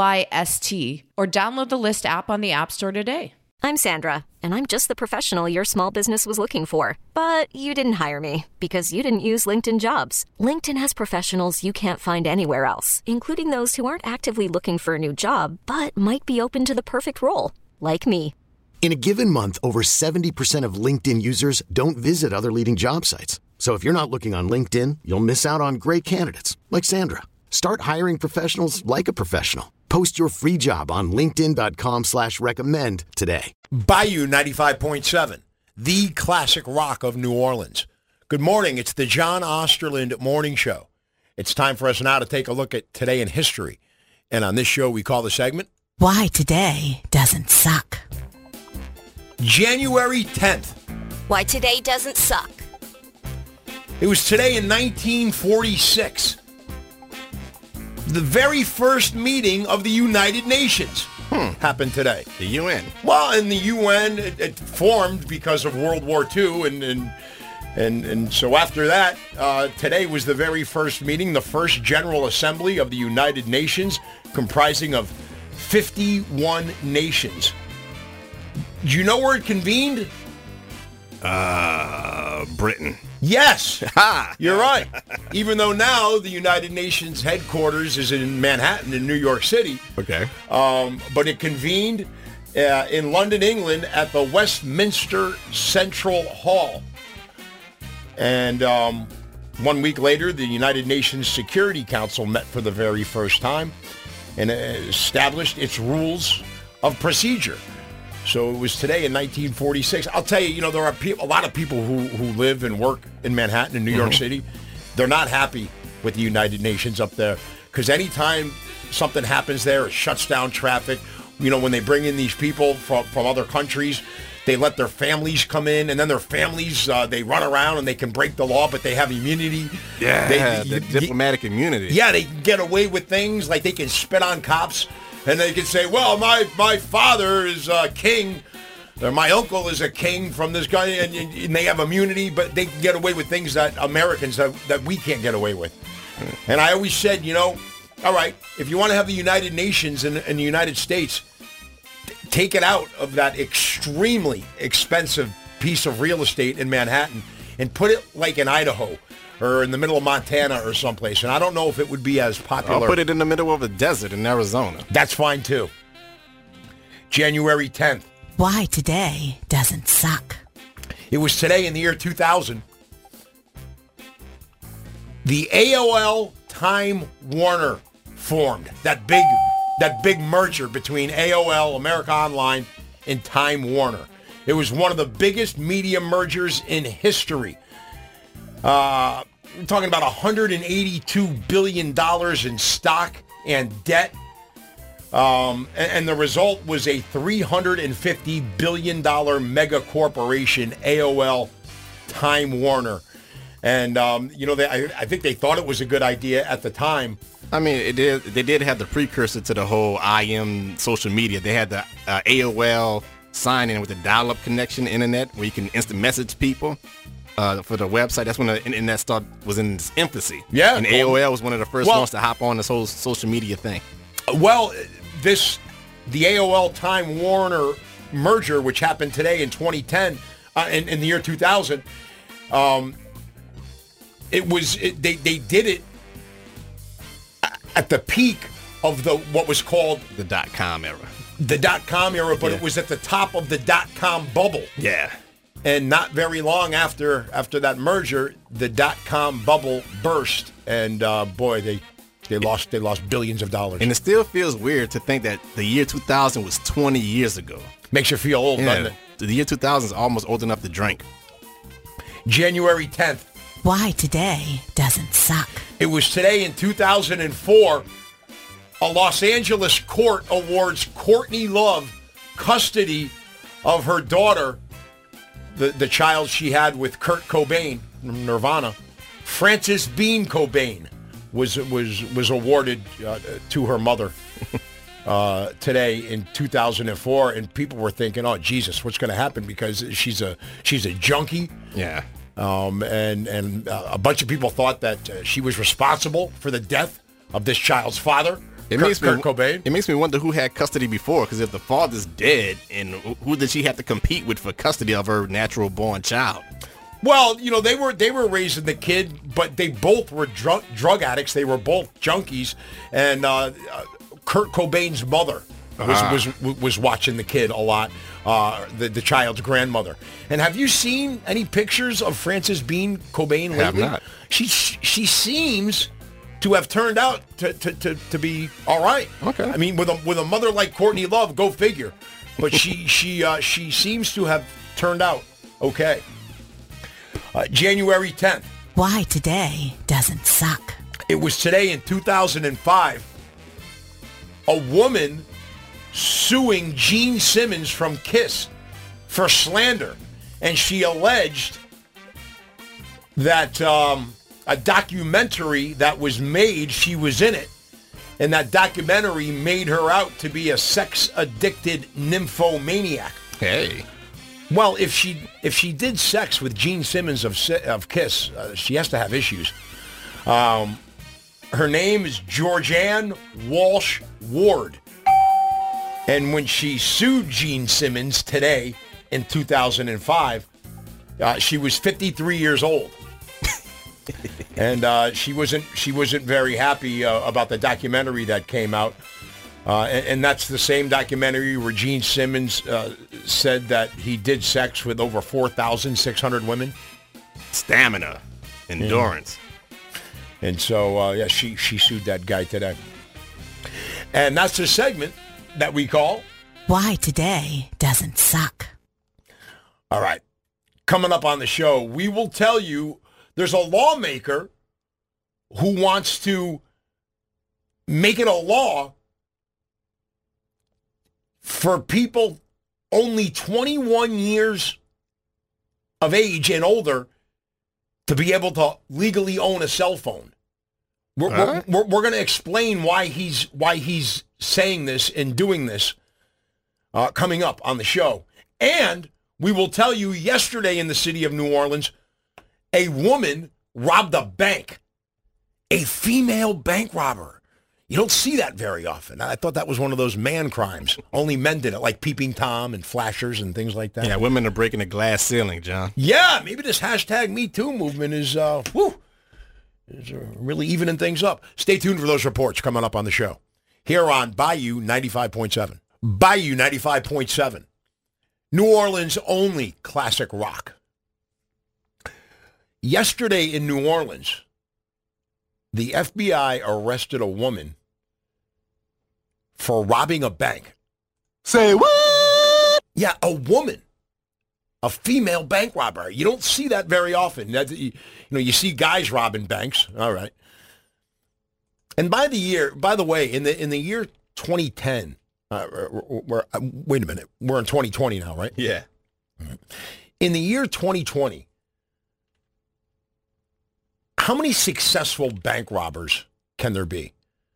LYST, or download the Lyst app on the App Store today. I'm Sandra, and I'm just the professional your small business was looking for. But you didn't hire me because you didn't use LinkedIn Jobs. LinkedIn has professionals you can't find anywhere else, including those who aren't actively looking for a new job, but might be open to the perfect role, like me. In a given month, over 70% of LinkedIn users don't visit other leading job sites. So if you're not looking on LinkedIn, you'll miss out on great candidates like Sandra. Start hiring professionals like a professional. Post your free job on linkedin.com/recommend today. Bayou 95.7, the classic rock of New Orleans. Good morning. It's the John Osterland Morning Show. It's time for us now to take a look at Today in History. And on this show, we call the segment, Why Today Doesn't Suck. January 10th. Why Today Doesn't Suck. It was today in 1946. The very first meeting of the United Nations happened today. The UN. Well, and the UN, it formed because of World War II, and so after that, today was the very first meeting, the first General Assembly of the United Nations, comprising of 51 nations. Do you know where it convened? Britain. Yes, you're right. Even though now the United Nations headquarters is in Manhattan in New York City. Okay. But it convened in London, England at the Westminster Central Hall. And 1 week later, the United Nations Security Council met for the very first time and established its rules of procedure. So it was today in 1946. I'll tell you, there are a lot of people who live and work in Manhattan and New York City. They're not happy with the United Nations up there because anytime something happens there, it shuts down traffic. When they bring in these people from other countries, they let their families come in, and then their families, they run around and they can break the law, but they have immunity. Yeah, diplomatic immunity. Yeah, they can get away with things like they can spit on cops. And they can say, well, my father is a king, or my uncle is a king from this guy, and they have immunity, but they can get away with things that Americans, that we can't get away with. And I always said, all right, if you want to have the United Nations in the United States, take it out of that extremely expensive piece of real estate in Manhattan and put it like in Idaho or in the middle of Montana or someplace. And I don't know if it would be as popular. I'll put it in the middle of a desert in Arizona. That's fine, too. January 10th. Why today doesn't suck. It was today in the year 2000. The AOL Time Warner formed. That big merger between AOL, America Online, and Time Warner. It was one of the biggest media mergers in history. We're talking about $182 billion in stock and debt. And the result was a $350 billion mega corporation, AOL Time Warner. And, I think they thought it was a good idea at the time. I mean, they did have the precursor to the whole IM social media. They had the AOL sign-in with the dial-up connection internet where you can instant message people. For the website, that's when the internet was in its infancy. Yeah. And AOL was one of the first ones to hop on this whole social media thing. Well, the AOL Time Warner merger, which happened today in 2010, in the year 2000, they did it at the peak of what was called the .com era. The .com era, but it was at the top of the .com bubble. Yeah. And not very long after that merger, the .com bubble burst, and boy, they lost billions of dollars. And it still feels weird to think that the year 2000 was 20 years ago. Makes you feel old, doesn't it? The year 2000 is almost old enough to drink. January 10th. Why today doesn't suck. It was today in 2004. A Los Angeles court awards Courtney Love custody of her daughter, the child she had with Kurt Cobain, Nirvana. Frances Bean Cobain was awarded to her mother today in 2004, and people were thinking, "Oh Jesus, what's going to happen?" Because she's a junkie. Yeah. And a bunch of people thought that she was responsible for the death of this child's father. Kurt Cobain. It makes me wonder who had custody before, because if the father's dead, and who did she have to compete with for custody of her natural-born child? Well, they were raising the kid, but they both were drug addicts. They were both junkies, and Kurt Cobain's mother was watching the kid a lot, the child's grandmother. And have you seen any pictures of Frances Bean Cobain lately? I have not. She seems to have turned out to be all right. Okay. I mean, with a mother like Courtney Love, go figure. But she seems to have turned out okay. January 10th. Why today doesn't suck. It was today in 2005. A woman suing Gene Simmons from Kiss for slander, and she alleged that a documentary that was made, she was in it, and that documentary made her out to be a sex-addicted nymphomaniac. Hey. Well, if she did sex with Gene Simmons of Kiss, she has to have issues. Her name is Georgianne Walsh Ward. And when she sued Gene Simmons today in 2005, she was 53 years old. And she wasn't very happy about the documentary that came out. And that's the same documentary where Gene Simmons said that he did sex with over 4,600 women. Stamina, endurance. Yeah. And so, she sued that guy today. And that's the segment that we call Why Today Doesn't Suck. All right. Coming up on the show, we will tell you there's a lawmaker who wants to make it a law for people only 21 years of age and older to be able to legally own a cell phone. We're going to explain why he's saying this and doing this coming up on the show. And we will tell you yesterday in the city of New Orleans, a woman robbed a bank. A female bank robber. You don't see that very often. I thought that was one of those man crimes. Only men did it, like Peeping Tom and flashers and things like that. Yeah, women are breaking the glass ceiling, John. Yeah, maybe this hashtag Me Too movement is really evening things up. Stay tuned for those reports coming up on the show. Here on Bayou 95.7. Bayou 95.7. New Orleans' only classic rock. Yesterday in New Orleans, the FBI arrested a woman for robbing a bank. Say what? Yeah, a woman. A female bank robber. You don't see that very often. You see guys robbing banks. All right. And by the way, in the year 2010, wait a minute. We're in 2020 now, right? Yeah. In the year 2020, how many successful bank robbers can there be?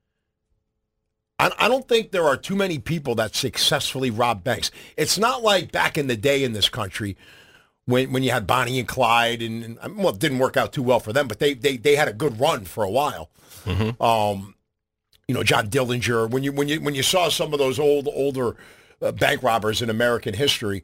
I don't think there are too many people that successfully rob banks. It's not like back in the day in this country when you had Bonnie and Clyde, and it didn't work out too well for them, but they had a good run for a while. Mm-hmm. John Dillinger. When you saw some of those older bank robbers in American history,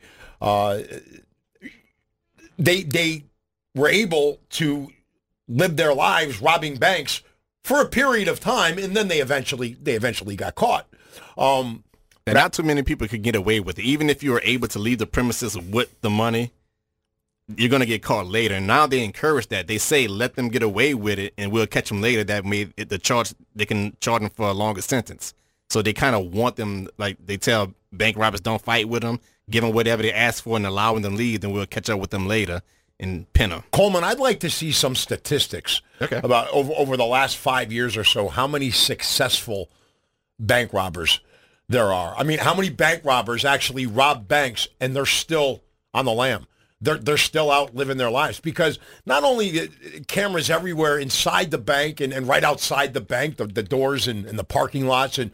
they were able to live their lives robbing banks for a period of time, and then they eventually got caught. And not too many people could get away with it. Even if you were able to leave the premises with the money, you're going to get caught later. And now they encourage that. They say, let them get away with it, and we'll catch them later. That made it they can charge them for a longer sentence. So they kind of want them, like they tell bank robbers, don't fight with them, give them whatever they ask for and allowing them to leave, then we'll catch up with them later and pin them. Coleman, I'd like to see some statistics about over the last 5 years or so, how many successful bank robbers there are. I mean, how many bank robbers actually rob banks and they're still on the lam? They're still out living their lives, because not only cameras everywhere inside the bank and right outside the bank, the doors and the parking lots, and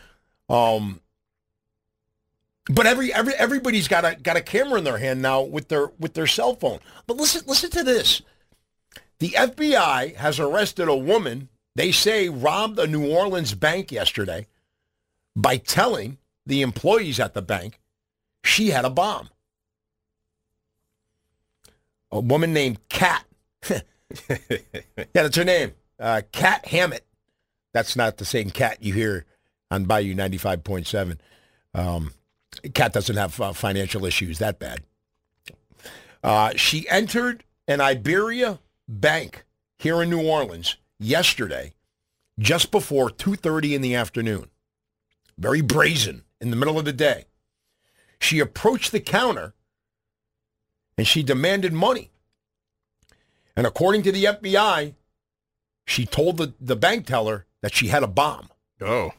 but everybody's got a camera in their hand now with their cell phone. But listen to this. The FBI has arrested a woman they say robbed a New Orleans bank yesterday by telling the employees at the bank she had a bomb. A woman named Kat. Yeah, that's her name. Kat Hammett. That's not the same Kat you hear on Bayou 95.7. Kat doesn't have financial issues that bad. She entered an Iberia bank here in New Orleans yesterday, just before 2:30 in the afternoon. Very brazen, in the middle of the day. She approached the counter and she demanded money. And according to the FBI, she told the bank teller that she had a bomb. Oh.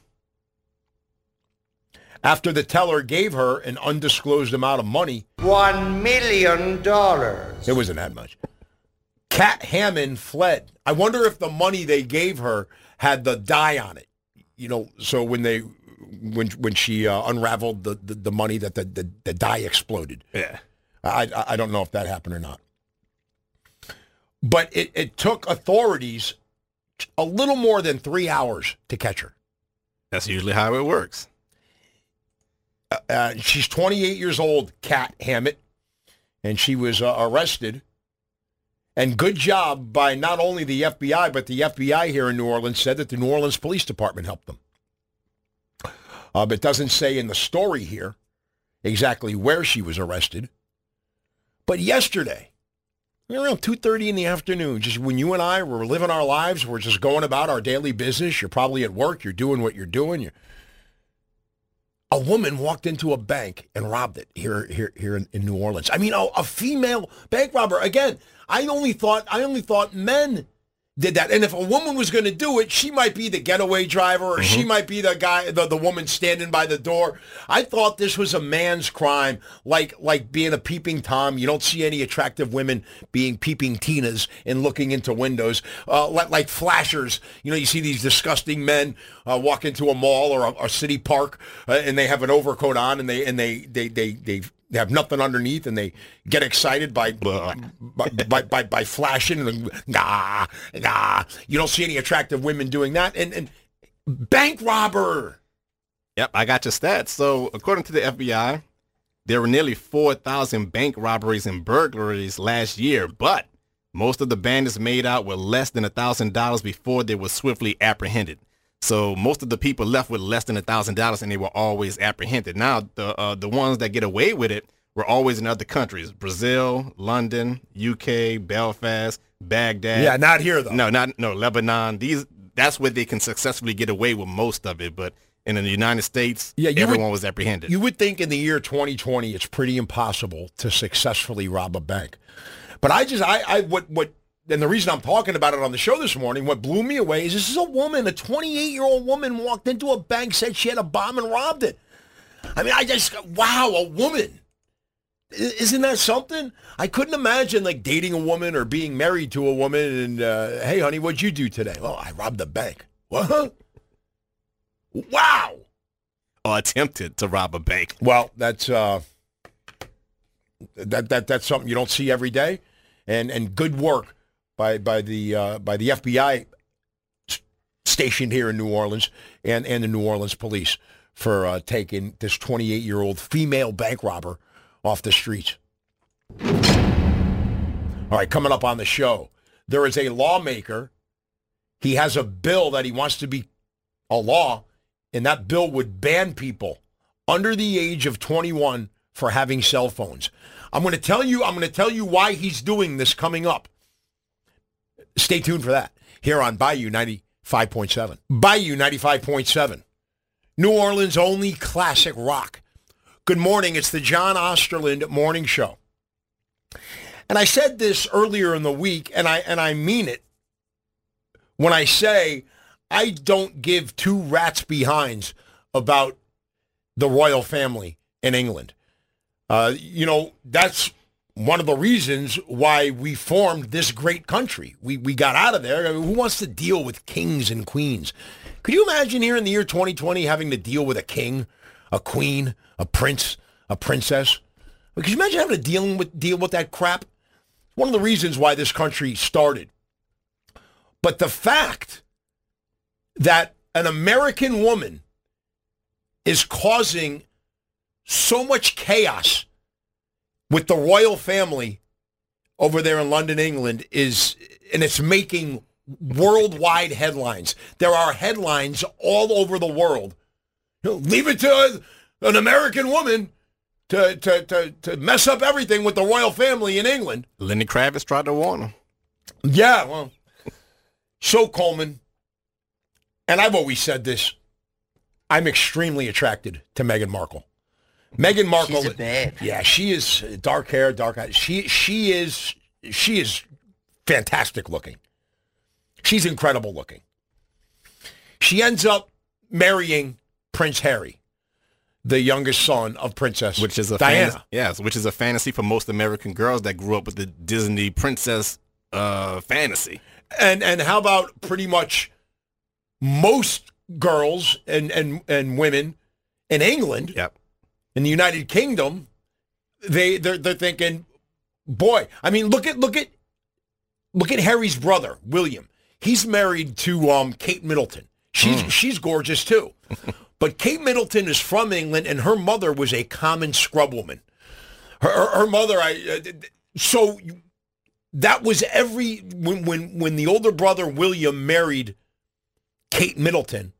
After the teller gave her an undisclosed amount of money. $1 million. It wasn't that much. Kat Hammond fled. I wonder if the money they gave her had the dye on it. So when she unraveled the money, that the dye exploded. Yeah. I don't know if that happened or not. But it took authorities a little more than 3 hours to catch her. That's usually how it works. She's 28 years old, Kat Hammett, and she was arrested. And good job by not only the FBI, but the FBI here in New Orleans said that the New Orleans Police Department helped them. But it doesn't say in the story here exactly where she was arrested. But yesterday, around 2:30 in the afternoon, just when you and I were living our lives, we're just going about our daily business. You're probably at work. You're doing what you're doing. A woman walked into a bank and robbed it here in New Orleans. I mean, a female bank robber. Again, I only thought men did that. And if a woman was going to do it, she might be the getaway driver, or she might be the guy, the woman standing by the door. I thought this was a man's crime, like being a peeping Tom. You don't see any attractive women being peeping Tinas and looking into windows, like flashers. You know, you see these disgusting men walk into a mall or a city park, and they have an overcoat on, and they have nothing underneath, and they get excited by flashing and You don't see any attractive women doing that. And bank robber. Yep, I got your stats. So according to the FBI, there were nearly 4,000 bank robberies and burglaries last year, but most of the bandits made out with less than $1,000 before they were swiftly apprehended. So most of the people left with less than $1,000, and they were always apprehended. Now, the ones that get away with it were always in other countries: Brazil, London, UK, Belfast, Baghdad. Yeah, not here though. No, Lebanon. That's where they can successfully get away with most of it. But in the United States, everyone was apprehended. You would think in the year 2020, it's pretty impossible to successfully rob a bank. But and the reason I'm talking about it on the show this morning, what blew me away is this is a woman, a 28-year-old woman walked into a bank, said she had a bomb and robbed it. I mean, wow, a woman. Isn't that something? I couldn't imagine like dating a woman or being married to a woman and, hey, honey, what'd you do today? Oh, I robbed the bank. What? Wow. Or attempted to rob a bank. Well, that's that's something you don't see every day, and good work by the FBI stationed here in New Orleans and the New Orleans police for taking this 28-year-old female bank robber off the streets. All right, coming up on the show, there is a lawmaker. He has a bill that he wants to be a law, and that bill would ban people under the age of 21 for having cell phones. I'm going to tell you why he's doing this coming up. Stay tuned for that here on Bayou 95.7. Bayou 95.7. New Orleans' only classic rock. Good morning. It's the John Osterland Morning Show. And I said this earlier in the week, and I mean it when I say I don't give two rats behinds about the royal family in England. That's one of the reasons why we formed this great country. We got out of there. I mean, who wants to deal with kings and queens? Could you imagine here in the year 2020 having to deal with a king, a queen, a prince, a princess? Could you imagine having to deal with that crap? One of the reasons why this country started. But the fact that an American woman is causing so much chaos with the royal family over there in London, England, and it's making worldwide headlines. There are headlines all over the world. Leave it to an American woman to mess up everything with the royal family in England. Lenny Kravitz tried to warn him. Yeah, well, so Coleman, and I've always said this, I'm extremely attracted to Meghan Markle. Meghan Markle, she's a babe. Yeah, she is dark hair, dark eyes. She is fantastic looking. She's incredible looking. She ends up marrying Prince Harry, the youngest son of Princess Diana. Which is a fantasy for most American girls that grew up with the Disney princess fantasy. And how about pretty much most girls and women in England? Yep. In the United Kingdom, they're thinking, boy, I mean, look at Harry's brother, William. He's married to Kate Middleton. She's gorgeous too. But Kate Middleton is from England, and her mother was a common scrub woman. Her mother, so that was when the older brother William married Kate Middleton,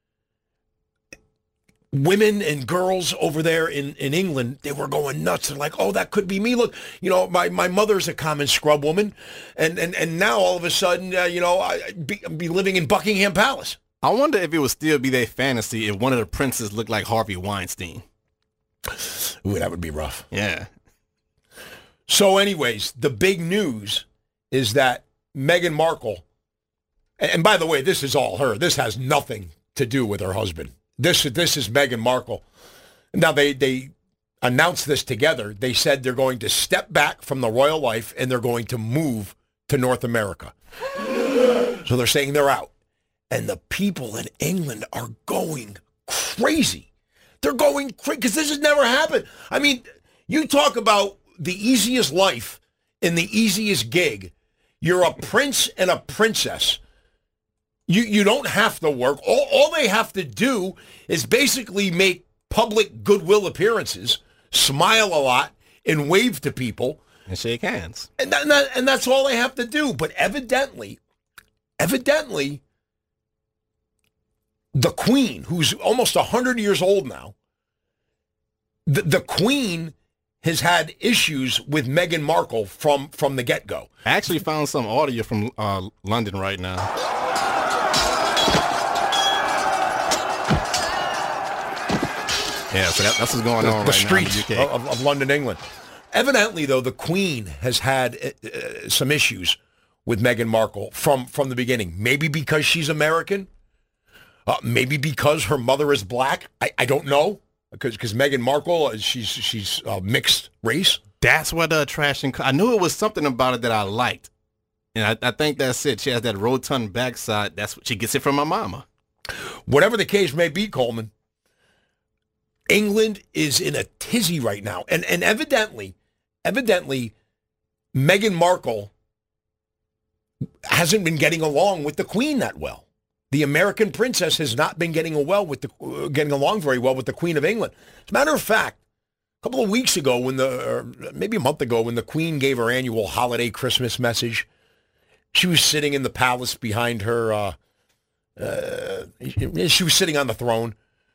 women and girls over there in England, they were going nuts. They're like, oh, that could be me. Look, my mother's a common scrub woman. And now all of a sudden, I'd be living in Buckingham Palace. I wonder if it would still be their fantasy if one of the princes looked like Harvey Weinstein. Ooh, that would be rough. Yeah. So anyways, the big news is that Meghan Markle, and by the way, this is all her. This has nothing to do with her husband. This is Meghan Markle. Now, they announced this together. They said they're going to step back from the royal life and they're going to move to North America. So they're saying they're out. And the people in England are going crazy. They're going crazy because this has never happened. I mean, you talk about the easiest life and the easiest gig. You're a prince and a princess. You don't have to work. All they have to do is basically make public goodwill appearances, smile a lot, and wave to people. And shake hands. And that's all they have to do. But evidently, the Queen, who's almost 100 years old now, the Queen has had issues with Meghan Markle from the get-go. I actually found some audio from London right now. Yeah, so that's what's going on right now in the streets UK. of London, England. Evidently, though, the Queen has had some issues with Meghan Markle from the beginning. Maybe because she's American. Maybe because her mother is black. I don't know. Because Meghan Markle, she's mixed race. That's what trashing. I knew it was something about it that I liked. And I think that's it. She has that rotund backside. That's what she gets it from her mama. Whatever the case may be, Coleman, England is in a tizzy right now. And evidently, Meghan Markle hasn't been getting along with the Queen that well. The American princess has not been getting along very well with the Queen of England. As a matter of fact, a couple of weeks ago, maybe a month ago, when the Queen gave her annual holiday Christmas message, she was sitting in the palace behind her. She was sitting on the throne,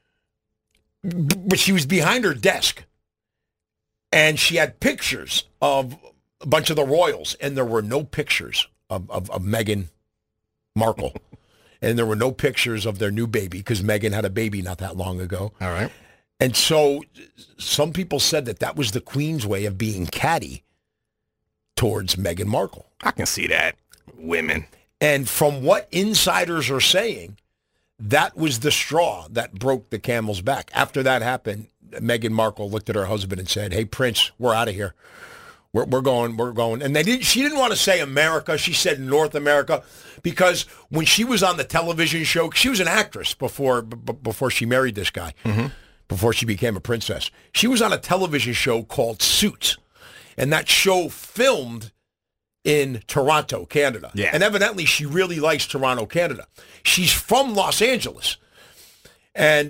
but she was behind her desk, and she had pictures of a bunch of the royals, and there were no pictures of Meghan Markle. And there were no pictures of their new baby because Meghan had a baby not that long ago. All right. And so some people said that was the Queen's way of being catty towards Meghan Markle. I can see that. Women. And from what insiders are saying, that was the straw that broke the camel's back. After that happened, Meghan Markle looked at her husband and said, "Hey, Prince, we're out of here. We're going. And she didn't want to say America. She said North America because when she was on the television show, she was an actress before she married this guy, before she became a princess. She was on a television show called Suits, and that show filmed in Toronto, Canada. Yeah. And evidently she really likes Toronto, Canada. She's from Los Angeles. And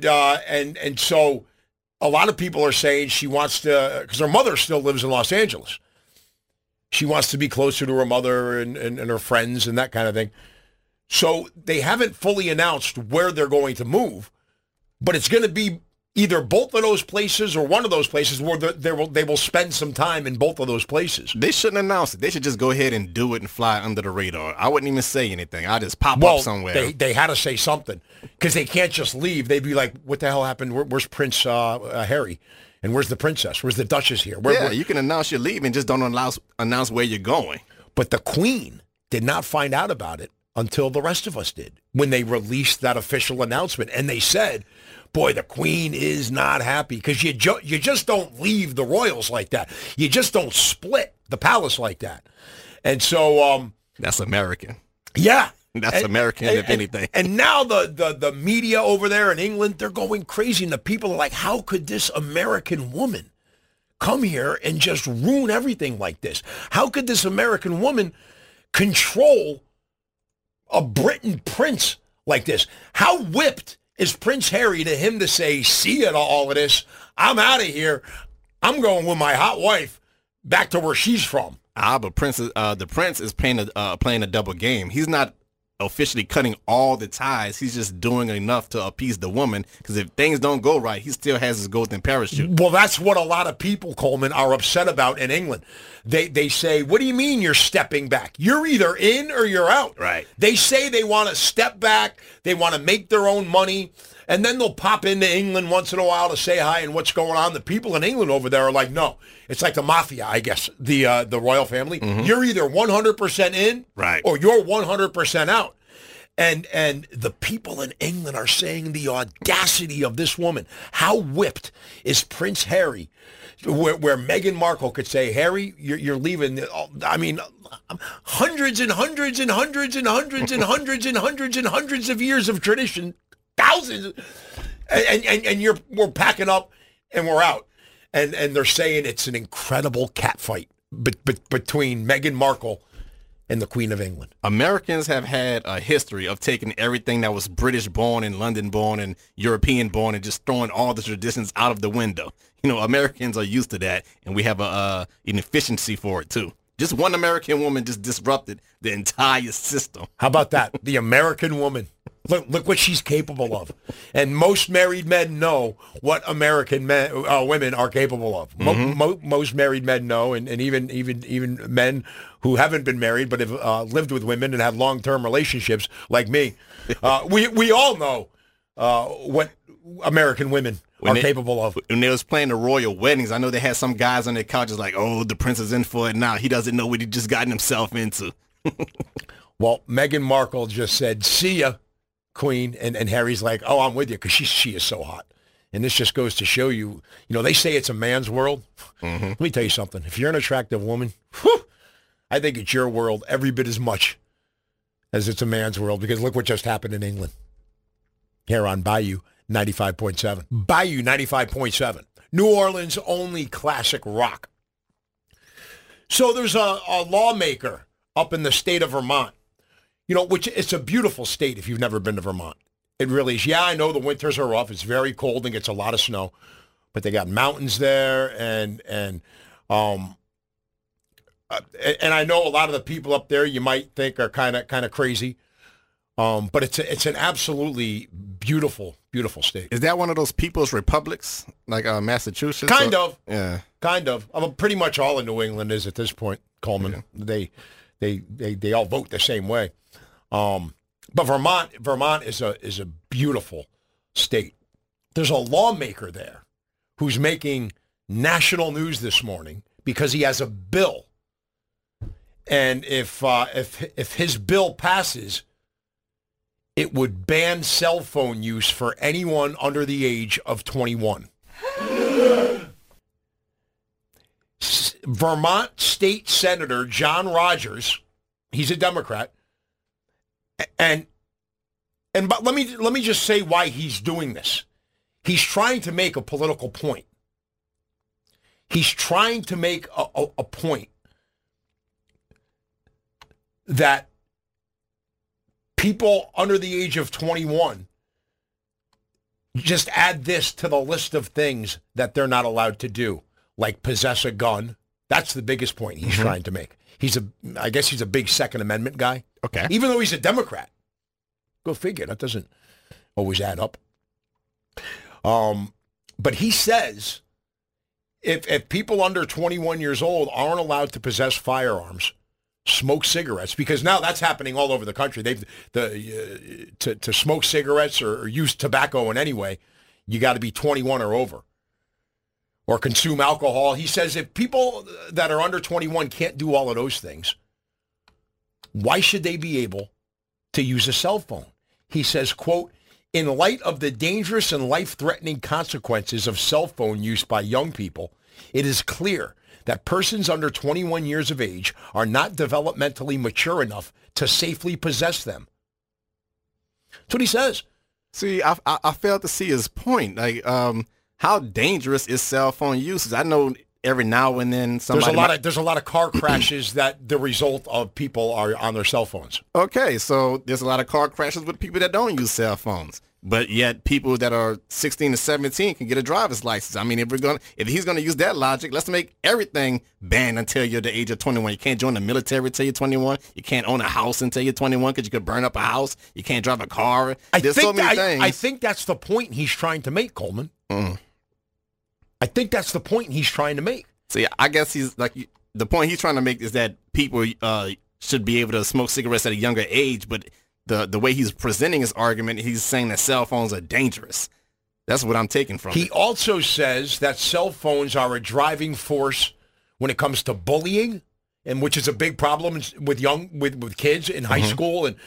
so a lot of people are saying she wants to, because her mother still lives in Los Angeles. She wants to be closer to her mother and her friends and that kind of thing. So they haven't fully announced where they're going to move, but it's going to be either both of those places or one of those places where they will spend some time in both of those places. They shouldn't announce it. They should just go ahead and do it and fly under the radar. I wouldn't even say anything. I'll just pop up somewhere. They had to say something because they can't just leave. They'd be like, what the hell happened? Where's Prince Harry? And where's the princess? Where's the Duchess here? You can announce you're leaving, just don't announce where you're going. But the Queen did not find out about it until the rest of us did when they released that official announcement. And they said, boy, the Queen is not happy because you just don't leave the royals like that. You just don't split the palace like that. And so... that's American. Yeah. That's American, if anything. And now the media over there in England, they're going crazy. And the people are like, how could this American woman come here and just ruin everything like this? How could this American woman control a Britain prince like this? How whipped is Prince Harry to him to say, see ya to all of this. I'm out of here. I'm going with my hot wife back to where she's from. But the prince is playing a double game. He's not officially cutting all the ties. He's just doing enough to appease the woman, because if things don't go right, he still has his golden parachute. Well, that's what a lot of people, Coleman, are upset about in England. They say, what do you mean you're stepping back? You're either in or you're out. Right. They say they want to step back. They want to make their own money. And then they'll pop into England once in a while to say hi and what's going on. The people in England over there are like, no. It's like the mafia, I guess, the royal family. Mm-hmm. You're either 100% in or you're 100% out. And the people in England are saying the audacity of this woman. How whipped is Prince Harry, where Meghan Markle could say, Harry, you're leaving. I mean, hundreds and hundreds and hundreds and hundreds and hundreds and hundreds and hundreds of years of tradition, thousands, and we're packing up and we're out. And they're saying it's an incredible catfight between Meghan Markle and the Queen of England. Americans have had a history of taking everything that was British-born and London-born and European-born and just throwing all the traditions out of the window. You know, Americans are used to that, and we have an efficiency for it, too. Just one American woman just disrupted the entire system. How about that? The American woman. Look what she's capable of. And most married men know what American women are capable of. Mm-hmm. Most married men know, and even men who haven't been married but have lived with women and have long-term relationships like me. We all know what American women are capable of. When they was playing the royal weddings, I know they had some guys on their couches like, oh, the prince is in for it now. He doesn't know what he just gotten himself into. Well, Meghan Markle just said, see ya, Queen, and Harry's like, oh, I'm with you, because she is so hot. And this just goes to show you, they say it's a man's world. Mm-hmm. Let me tell you something. If you're an attractive woman, I think it's your world every bit as much as it's a man's world, because look what just happened in England. Here on Bayou 95.7. Bayou 95.7. New Orleans' only classic rock. So there's a lawmaker up in the state of Vermont, which it's a beautiful state if you've never been to Vermont. It really is. Yeah, I know the winters are rough. It's very cold and gets a lot of snow, but they got mountains there, and I know a lot of the people up there you might think are kind of crazy, but it's an absolutely beautiful, beautiful state. Is that one of those people's republics like Massachusetts? Kind of. Yeah. Kind of. Pretty much all of New England is at this point, Coleman. Yeah. They all vote the same way. But Vermont is a beautiful state. There's a lawmaker there who's making national news this morning because he has a bill. And if his bill passes, it would ban cell phone use for anyone under the age of 21. Vermont State Senator John Rogers, he's a Democrat, but let me just say why he's doing this. He's trying to make a political point. He's trying to make a point that people under the age of 21 just add this to the list of things that they're not allowed to do, like possess a gun. That's the biggest point he's trying to make. I guess he's a big Second Amendment guy. Okay. Even though he's a Democrat. Go figure. That doesn't always add up. But he says if people under 21 years old aren't allowed to possess firearms, smoke cigarettes, because now that's happening all over the country. To smoke cigarettes or use tobacco in any way, you got to be 21 or over, or consume alcohol. He says if people that are under 21 can't do all of those things, why should they be able to use a cell phone? He says, quote, in light of the dangerous and life-threatening consequences of cell phone use by young people, it is clear that persons under 21 years of age are not developmentally mature enough to safely possess them. That's what he says. See, I failed to see his point. Like, how dangerous is cell phone use? I know every now and then somebody... There's a lot of car crashes that the result of people are on their cell phones. Okay, so there's a lot of car crashes with people that don't use cell phones. But yet people that are 16 to 17 can get a driver's license. I mean, if he's gonna use that logic, let's make everything banned until you're the age of 21. You can't join the military until you're 21. You can't own a house until you're 21 because you could burn up a house. You can't drive a car. There's so many things. I think that's the point he's trying to make, Coleman. I think that's the point he's trying to make. See, I guess he's like, the point he's trying to make is that people should be able to smoke cigarettes at a younger age, but the way he's presenting his argument, he's saying that cell phones are dangerous. That's what I'm taking from it. He also says that cell phones are a driving force when it comes to bullying, and which is a big problem with kids in high school, and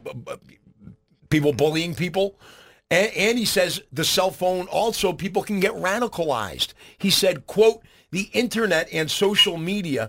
people bullying people. And he says the cell phone also, people can get radicalized. He said, quote, the internet and social media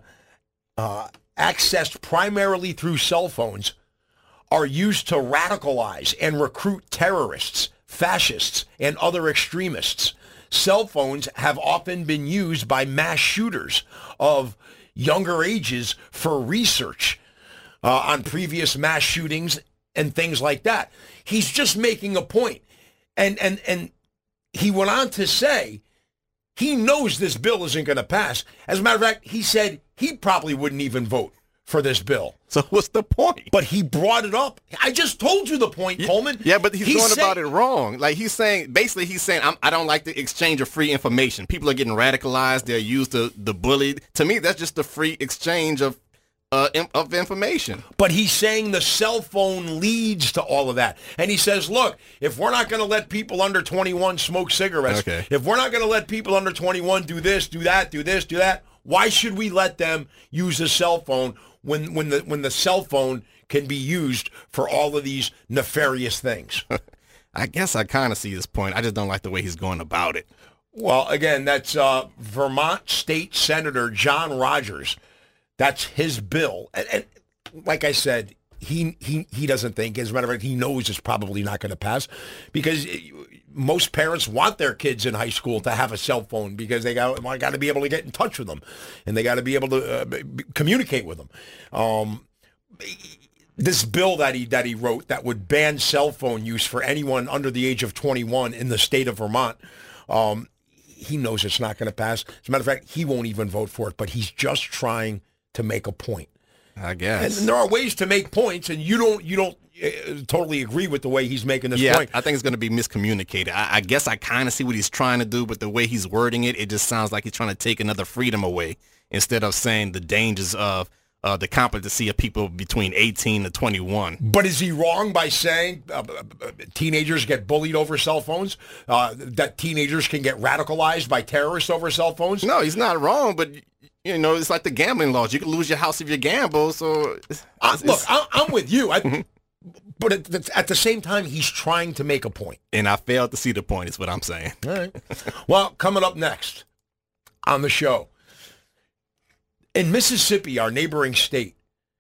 accessed primarily through cell phones are used to radicalize and recruit terrorists, fascists, and other extremists. Cell phones have often been used by mass shooters of younger ages for research on previous mass shootings and things like that. He's just making a point. And he went on to say he knows this bill isn't going to pass. As a matter of fact, he said he probably wouldn't even vote for this bill. So what's the point? But he brought it up. I just told you the point, Coleman. Yeah, but he's going about it wrong. Like he's saying I don't like the exchange of free information. People are getting radicalized. They're used to the bully. To me, that's just the free exchange of information. But he's saying the cell phone leads to all of that. And he says, look, if we're not going to let people under 21 smoke cigarettes, if we're not going to let people under 21 do this, do that, do this, do that, why should we let them use a cell phone when the cell phone can be used for all of these nefarious things? I guess I kind of see his point. I just don't like the way he's going about it. Well, again, that's Vermont State Senator John Rogers. That's his bill. And like I said, he doesn't think, as a matter of fact, he knows it's probably not going to pass because most parents want their kids in high school to have a cell phone because they got to be able to get in touch with them and they got to be able to communicate with them. This bill that he wrote that would ban cell phone use for anyone under the age of 21 in the state of Vermont, he knows it's not going to pass. As a matter of fact, he won't even vote for it, but he's just trying to make a point. I guess. And there are ways to make points, and you don't totally agree with the way he's making this point. I think it's going to be miscommunicated. I guess I kind of see what he's trying to do, but the way he's wording it, it just sounds like he's trying to take another freedom away instead of saying the dangers of the competency of people between 18 to 21. But is he wrong by saying teenagers get bullied over cell phones? That teenagers can get radicalized by terrorists over cell phones? No, he's not wrong, but it's like the gambling laws. You can lose your house if you gamble. So look, I'm with you. But at the same time, he's trying to make a point. And I failed to see the point is what I'm saying. All right. Well, coming up next on the show, in Mississippi, our neighboring state,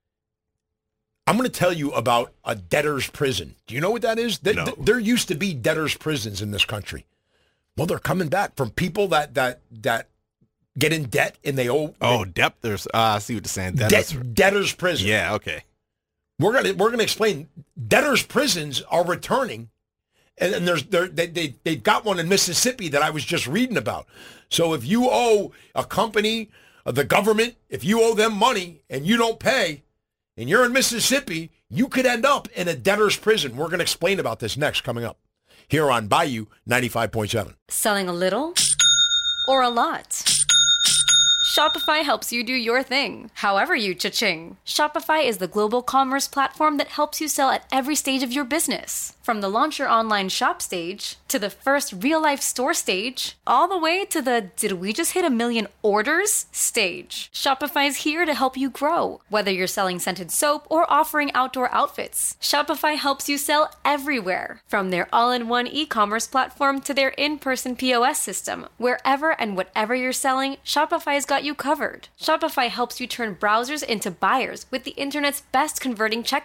I'm going to tell you about a debtor's prison. Do you know what that is? No. There used to be debtor's prisons in this country. Well, they're coming back from people that get in debt and they owe. Oh, debtors. I see what you're saying. Debtor's prison. Yeah, okay. We're gonna explain. Debtor's prisons are returning, and they've got one in Mississippi that I was just reading about. So if you owe a company, the government, if you owe them money and you don't pay, and you're in Mississippi, you could end up in a debtor's prison. We're gonna explain about this next, coming up here on Bayou 95.7. Selling a little or a lot? Shopify helps you do your thing, however you cha-ching. Shopify is the global commerce platform that helps you sell at every stage of your business. From the launch your online shop stage, to the first real-life store stage, all the way to the did we just hit 1 million orders stage. Shopify is here to help you grow. Whether you're selling scented soap or offering outdoor outfits, Shopify helps you sell everywhere. From their all-in-one e-commerce platform to their in-person POS system, wherever and whatever you're selling, Shopify's got you covered. Shopify helps you turn browsers into buyers with the internet's best converting checkout.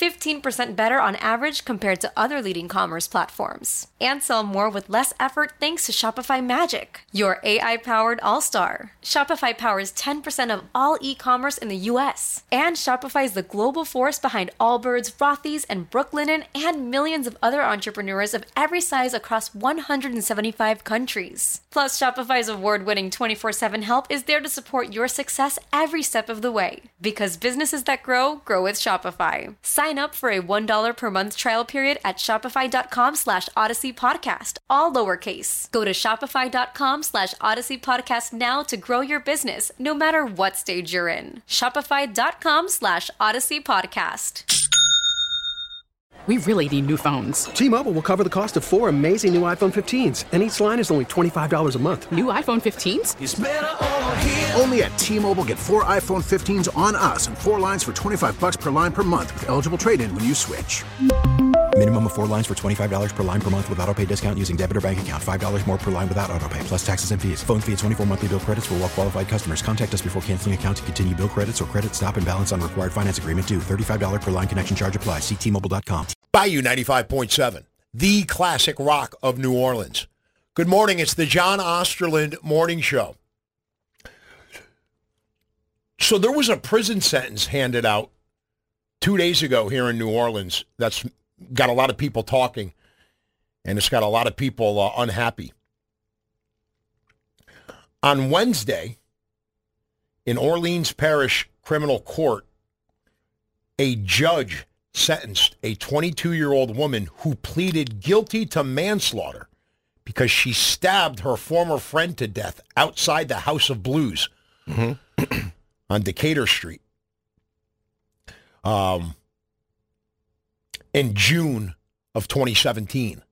15% better on average compared to other leading commerce platforms. And sell more with less effort thanks to Shopify Magic, your AI-powered all-star. Shopify powers 10% of all e-commerce in the U.S. And Shopify is the global force behind Allbirds, Rothy's, and Brooklinen, and millions of other entrepreneurs of every size across 175 countries. Plus, Shopify's award-winning 24/7 help is there to support your success every step of the way. Because businesses that grow with Shopify. Sign up for a $1 per month trial period at shopify.com/Odyssey Podcast, all lowercase. Go to shopify.com/Odyssey Podcast now to grow your business, no matter what stage you're in. Shopify.com/Odyssey Podcast. We really need new phones. T-Mobile will cover the cost of 4 amazing new iPhone 15s, and each line is only $25 a month. New iPhone 15s? It's better over here. Only at T-Mobile, get 4 iPhone 15s on us and 4 lines for $25 per line per month with eligible trade-in when you switch. Minimum of 4 lines for $25 per line per month with autopay discount using debit or bank account. $5 more per line without autopay, plus taxes and fees. Phone fee at 24 monthly bill credits for well-qualified customers. Contact us before canceling account to continue bill credits or credit stop and balance on required finance agreement due. $35 per line connection charge applies. See T-Mobile.com. Bayou 95.7, the classic rock of New Orleans. Good morning. It's the John Osterland Morning Show. So there was a prison sentence handed out 2 days ago here in New Orleans that's got a lot of people talking, and it's got a lot of people unhappy. On Wednesday, in Orleans Parish Criminal Court, a judge sentenced a 22-year-old woman who pleaded guilty to manslaughter because she stabbed her former friend to death outside the House of Blues on Decatur Street in June of 2017.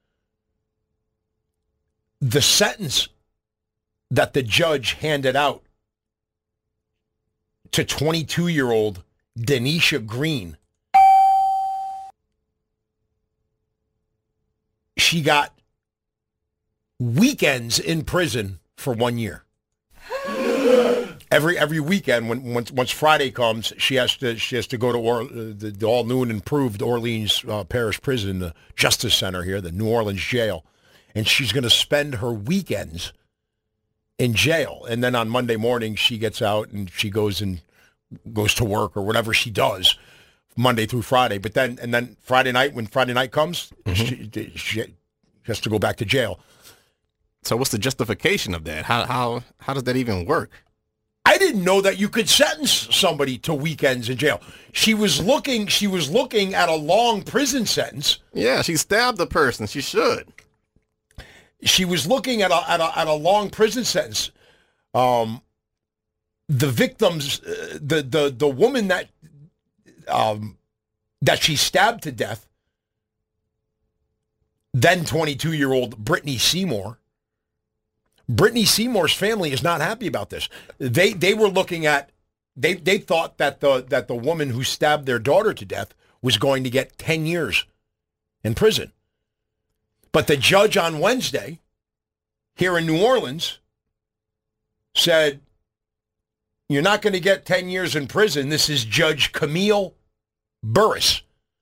The sentence that the judge handed out to 22-year-old Denisha Green, she got weekends in prison for 1 year. Every weekend, once Friday comes, she has to go to the all new and improved Orleans Parish Prison, the Justice Center here, the New Orleans jail, and she's going to spend her weekends in jail. And then on Monday morning, she gets out and she goes to work or whatever she does, Monday through Friday. But then Friday night, when Friday night comes, she has to go back to jail. So what's the justification of that? How does that even work? I didn't know that you could sentence somebody to weekends in jail. She was looking at a long prison sentence. Yeah, she stabbed the person. She should. She was looking at a long prison sentence. The victims, the woman that she stabbed to death, then 22-year-old Brittany Seymour. Brittany Seymour's family is not happy about this. They were looking at, they thought that the woman who stabbed their daughter to death was going to get 10 years in prison. But the judge on Wednesday here in New Orleans said, you're not going to get 10 years in prison. This is Judge Camille Burris.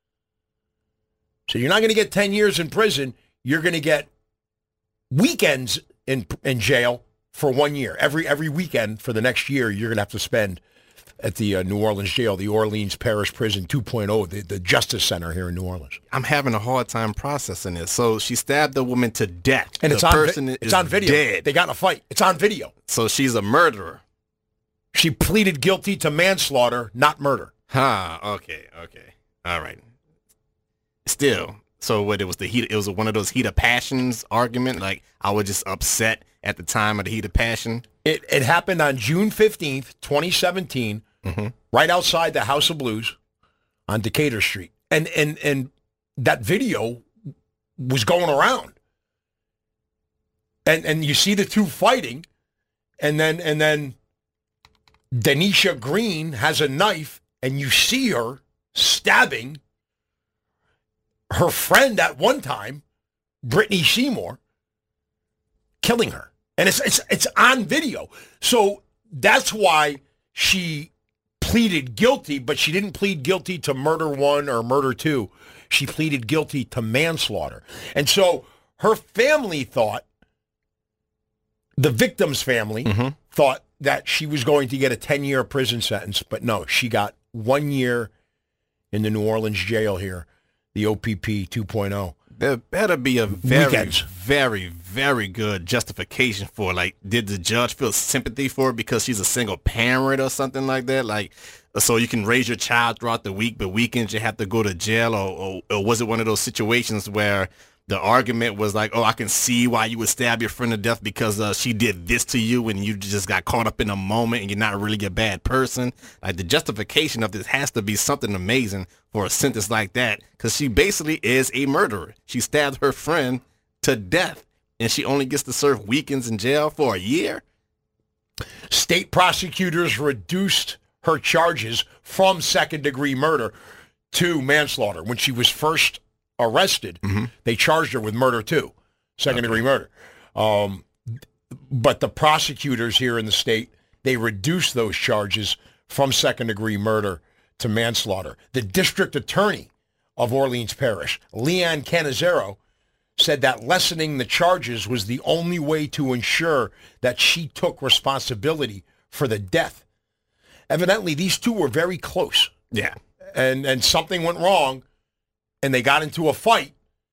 So you're not going to get 10 years in prison. You're going to get weekends in jail for 1 year. Every weekend for the next year, you're going to have to spend at the New Orleans jail, the Orleans Parish Prison 2.0, the Justice Center here in New Orleans. I'm having a hard time processing this. So she stabbed the woman to death. And it's on video. Dead. They got in a fight. It's on video. So she's a murderer. She pleaded guilty to manslaughter, not murder. Okay. All right. Still, so what, it was one of those heat of passions argument? Like, I was just upset at the time of the heat of passion? It happened on June 15th, 2017, right outside the House of Blues on Decatur Street. And that video was going around. And you see the two fighting, and then Denisha Green has a knife, and you see her stabbing her friend at one time, Brittany Seymour, killing her. And it's on video. So that's why she pleaded guilty, but she didn't plead guilty to murder 1 or murder 2. She pleaded guilty to manslaughter. And so her family thought, the victim's family thought that she was going to get a 10-year prison sentence, but no, she got 1 year in the New Orleans jail here, the OPP 2.0. There better be a very, very good justification for, like, did the judge feel sympathy for her because she's a single parent or something like that? Like, so you can raise your child throughout the week, but weekends you have to go to jail? Or was it one of those situations where the argument was like, oh, I can see why you would stab your friend to death because she did this to you and you just got caught up in a moment and you're not really a bad person? Like, the justification of this has to be something amazing for a sentence like that, because she basically is a murderer. She stabbed her friend to death and she only gets to serve weekends in jail for a year? State prosecutors reduced her charges from second-degree murder to manslaughter. When she was first arrested, they charged her with murder too, second-degree murder. But the prosecutors here in the state, they reduced those charges from second-degree murder to manslaughter. The district attorney of Orleans Parish, Leanne Canizero, said that lessening the charges was the only way to ensure that she took responsibility for the death. Evidently, these two were very close. Yeah. And something went wrong, and they got into a fight.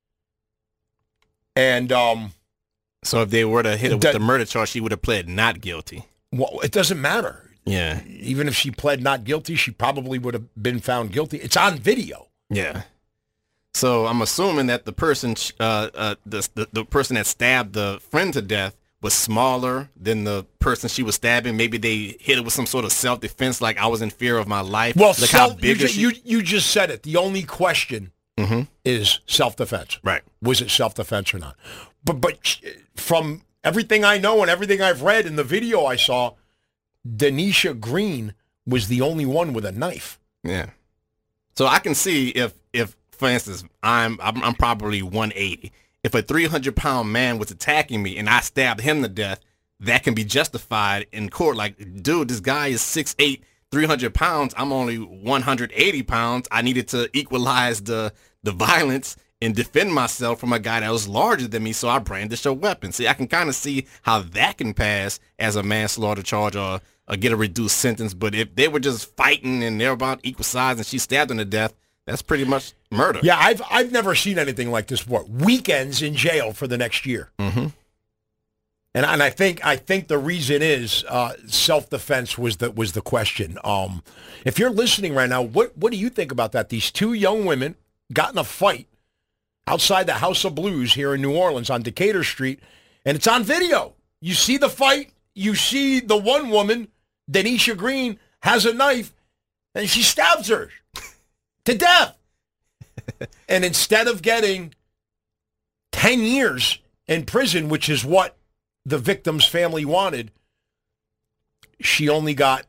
And so if they were to hit her with the murder charge, she would have pled not guilty. Well, it doesn't matter. Yeah. Even if she pled not guilty, she probably would have been found guilty. It's on video. Yeah. So I'm assuming that the person, the person that stabbed the friend to death was smaller than the person she was stabbing. Maybe they hit her with some sort of self-defense, like I was in fear of my life. Well, look how big you just said it. The only question is self-defense. Right. Was it self-defense or not? But from everything I know and everything I've read in the video I saw, Denisha Green was the only one with a knife. Yeah. So I can see if for instance, I'm probably 180. If a 300-pound man was attacking me and I stabbed him to death, that can be justified in court. Like, dude, this guy is 6'8", 300 pounds. I'm only 180 pounds. I needed to equalize the violence and defend myself from a guy that was larger than me, so I brandished a weapon. See, I can kind of see how that can pass as a manslaughter charge or get a reduced sentence. But if they were just fighting and they're about equal size and she stabbed him to death, that's pretty much murder. Yeah, I've never seen anything like this before. Weekends in jail for the next year. Mm-hmm. And I think the reason is self-defense was the question. If you're listening right now, what do you think about that? These two young women got in a fight outside the House of Blues here in New Orleans on Decatur Street, and it's on video. You see the fight. You see the one woman, Denisha Green, has a knife, and she stabs her to death. And instead of getting 10 years in prison, which is what the victim's family wanted, she only got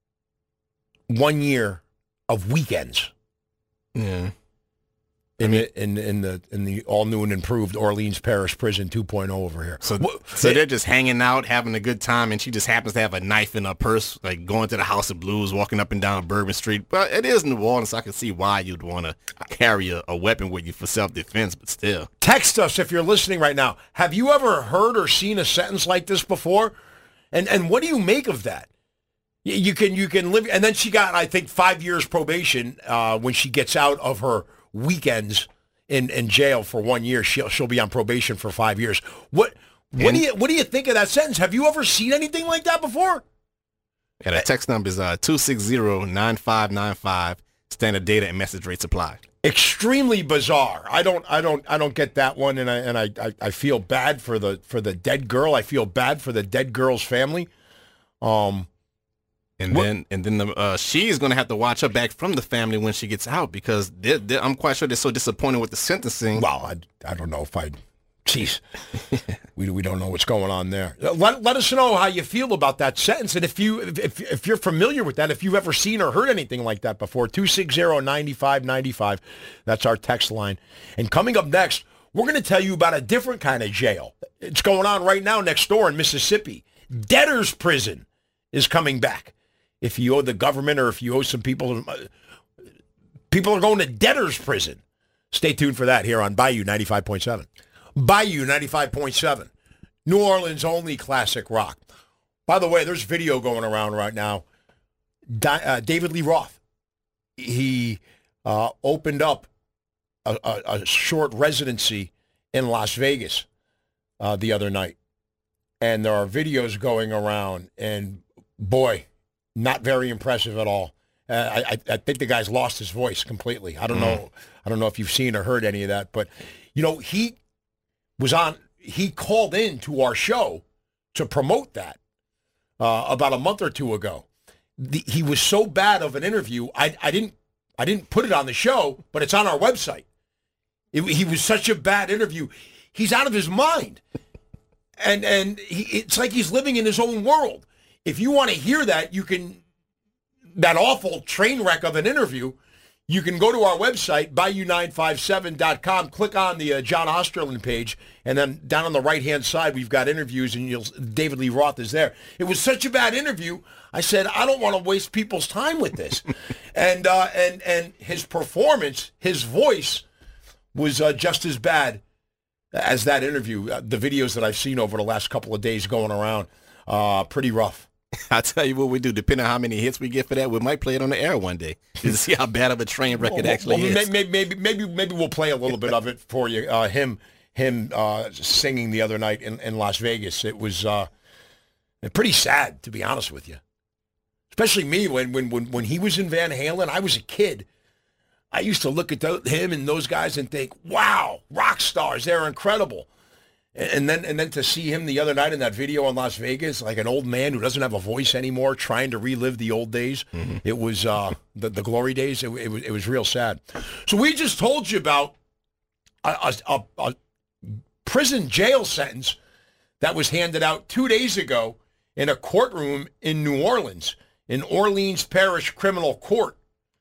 1 year of weekends. Yeah. In the all new and improved Orleans Parish Prison 2.0 over here. So they're just hanging out, having a good time, and she just happens to have a knife in her purse, like going to the House of Blues, walking up and down Bourbon Street. But it is New Orleans, so I can see why you'd want to carry a weapon with you for self-defense, but still. Text us if you're listening right now. Have you ever heard or seen a sentence like this before? And what do you make of that? You can live, and then she got, I think, 5 years probation when she gets out of her weekends in jail for 1 year. She'll be on probation for 5 years. What do you think of that sentence? Have you ever seen anything like that before? Yeah, the text number is 260-9595. Standard data and message rates apply. Extremely bizarre. I don't get that one, and I feel bad for the dead girl. I feel bad for the dead girl's family. And then she's going to have to watch her back from the family when she gets out, because I'm quite sure they're so disappointed with the sentencing. Well, I don't know if jeez, we don't know what's going on there. Let us know how you feel about that sentence, and if you're familiar with that, if you've ever seen or heard anything like that before. 260-9595. That's our text line. And coming up next, we're going to tell you about a different kind of jail. It's going on right now next door in Mississippi. Debtor's prison is coming back. if you owe the government or if you owe some people. People are going to debtor's prison. Stay tuned for that here on Bayou 95.7. Bayou 95.7. New Orleans only classic rock. By the way, there's video going around right now. David Lee Roth. He opened up a short residency in Las Vegas the other night. And there are videos going around. And boy, not very impressive at all. I think the guy's lost his voice completely. I don't know. I don't know if you've seen or heard any of that, but he called in to our show to promote that about a month or two ago. He was so bad of an interview. I didn't put it on the show, but it's on our website. He was such a bad interview. He's out of his mind, and it's like he's living in his own world. If you want to hear that, you can. That awful train wreck of an interview, you can go to our website, bayou957.com, click on the John Osterland page, and then down on the right-hand side, we've got interviews, and David Lee Roth is there. It was such a bad interview, I said, I don't want to waste people's time with this. and his performance, his voice, was just as bad as that interview. The videos that I've seen over the last couple of days going around, pretty rough. I'll tell you what we do. Depending on how many hits we get for that, we might play it on the air one day to see how bad of a train wreck it actually is. Maybe we'll play a little bit of it for you. Him singing the other night in Las Vegas. It was pretty sad, to be honest with you. Especially me when he was in Van Halen. I was a kid. I used to look at him and those guys and think, "Wow, rock stars! They're incredible." And then to see him the other night in that video in Las Vegas, like an old man who doesn't have a voice anymore, trying to relive the old days. Mm-hmm. It was the glory days. It was real sad. So we just told you about a prison jail sentence that was handed out 2 days ago in a courtroom in New Orleans, in Orleans Parish Criminal Court.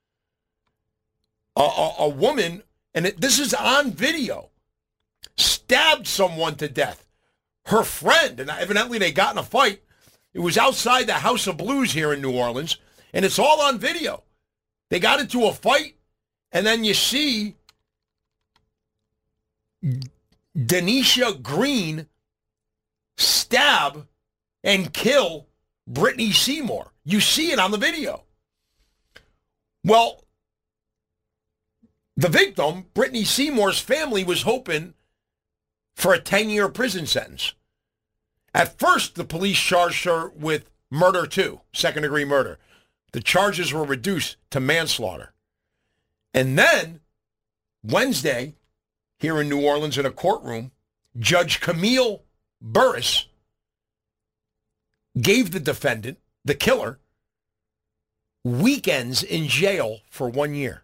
A woman, and this is on video, stabbed someone to death. Her friend, and evidently they got in a fight. It was outside the House of Blues here in New Orleans, and it's all on video. They got into a fight, and then you see Denisha Green stab and kill Brittany Seymour. You see it on the video. Well, the victim, Brittany Seymour's family, was hoping for a 10-year prison sentence. At first, the police charged her with murder too, second-degree murder. The charges were reduced to manslaughter. And then, Wednesday, here in New Orleans in a courtroom, Judge Camille Burris gave the defendant, the killer, weekends in jail for 1 year.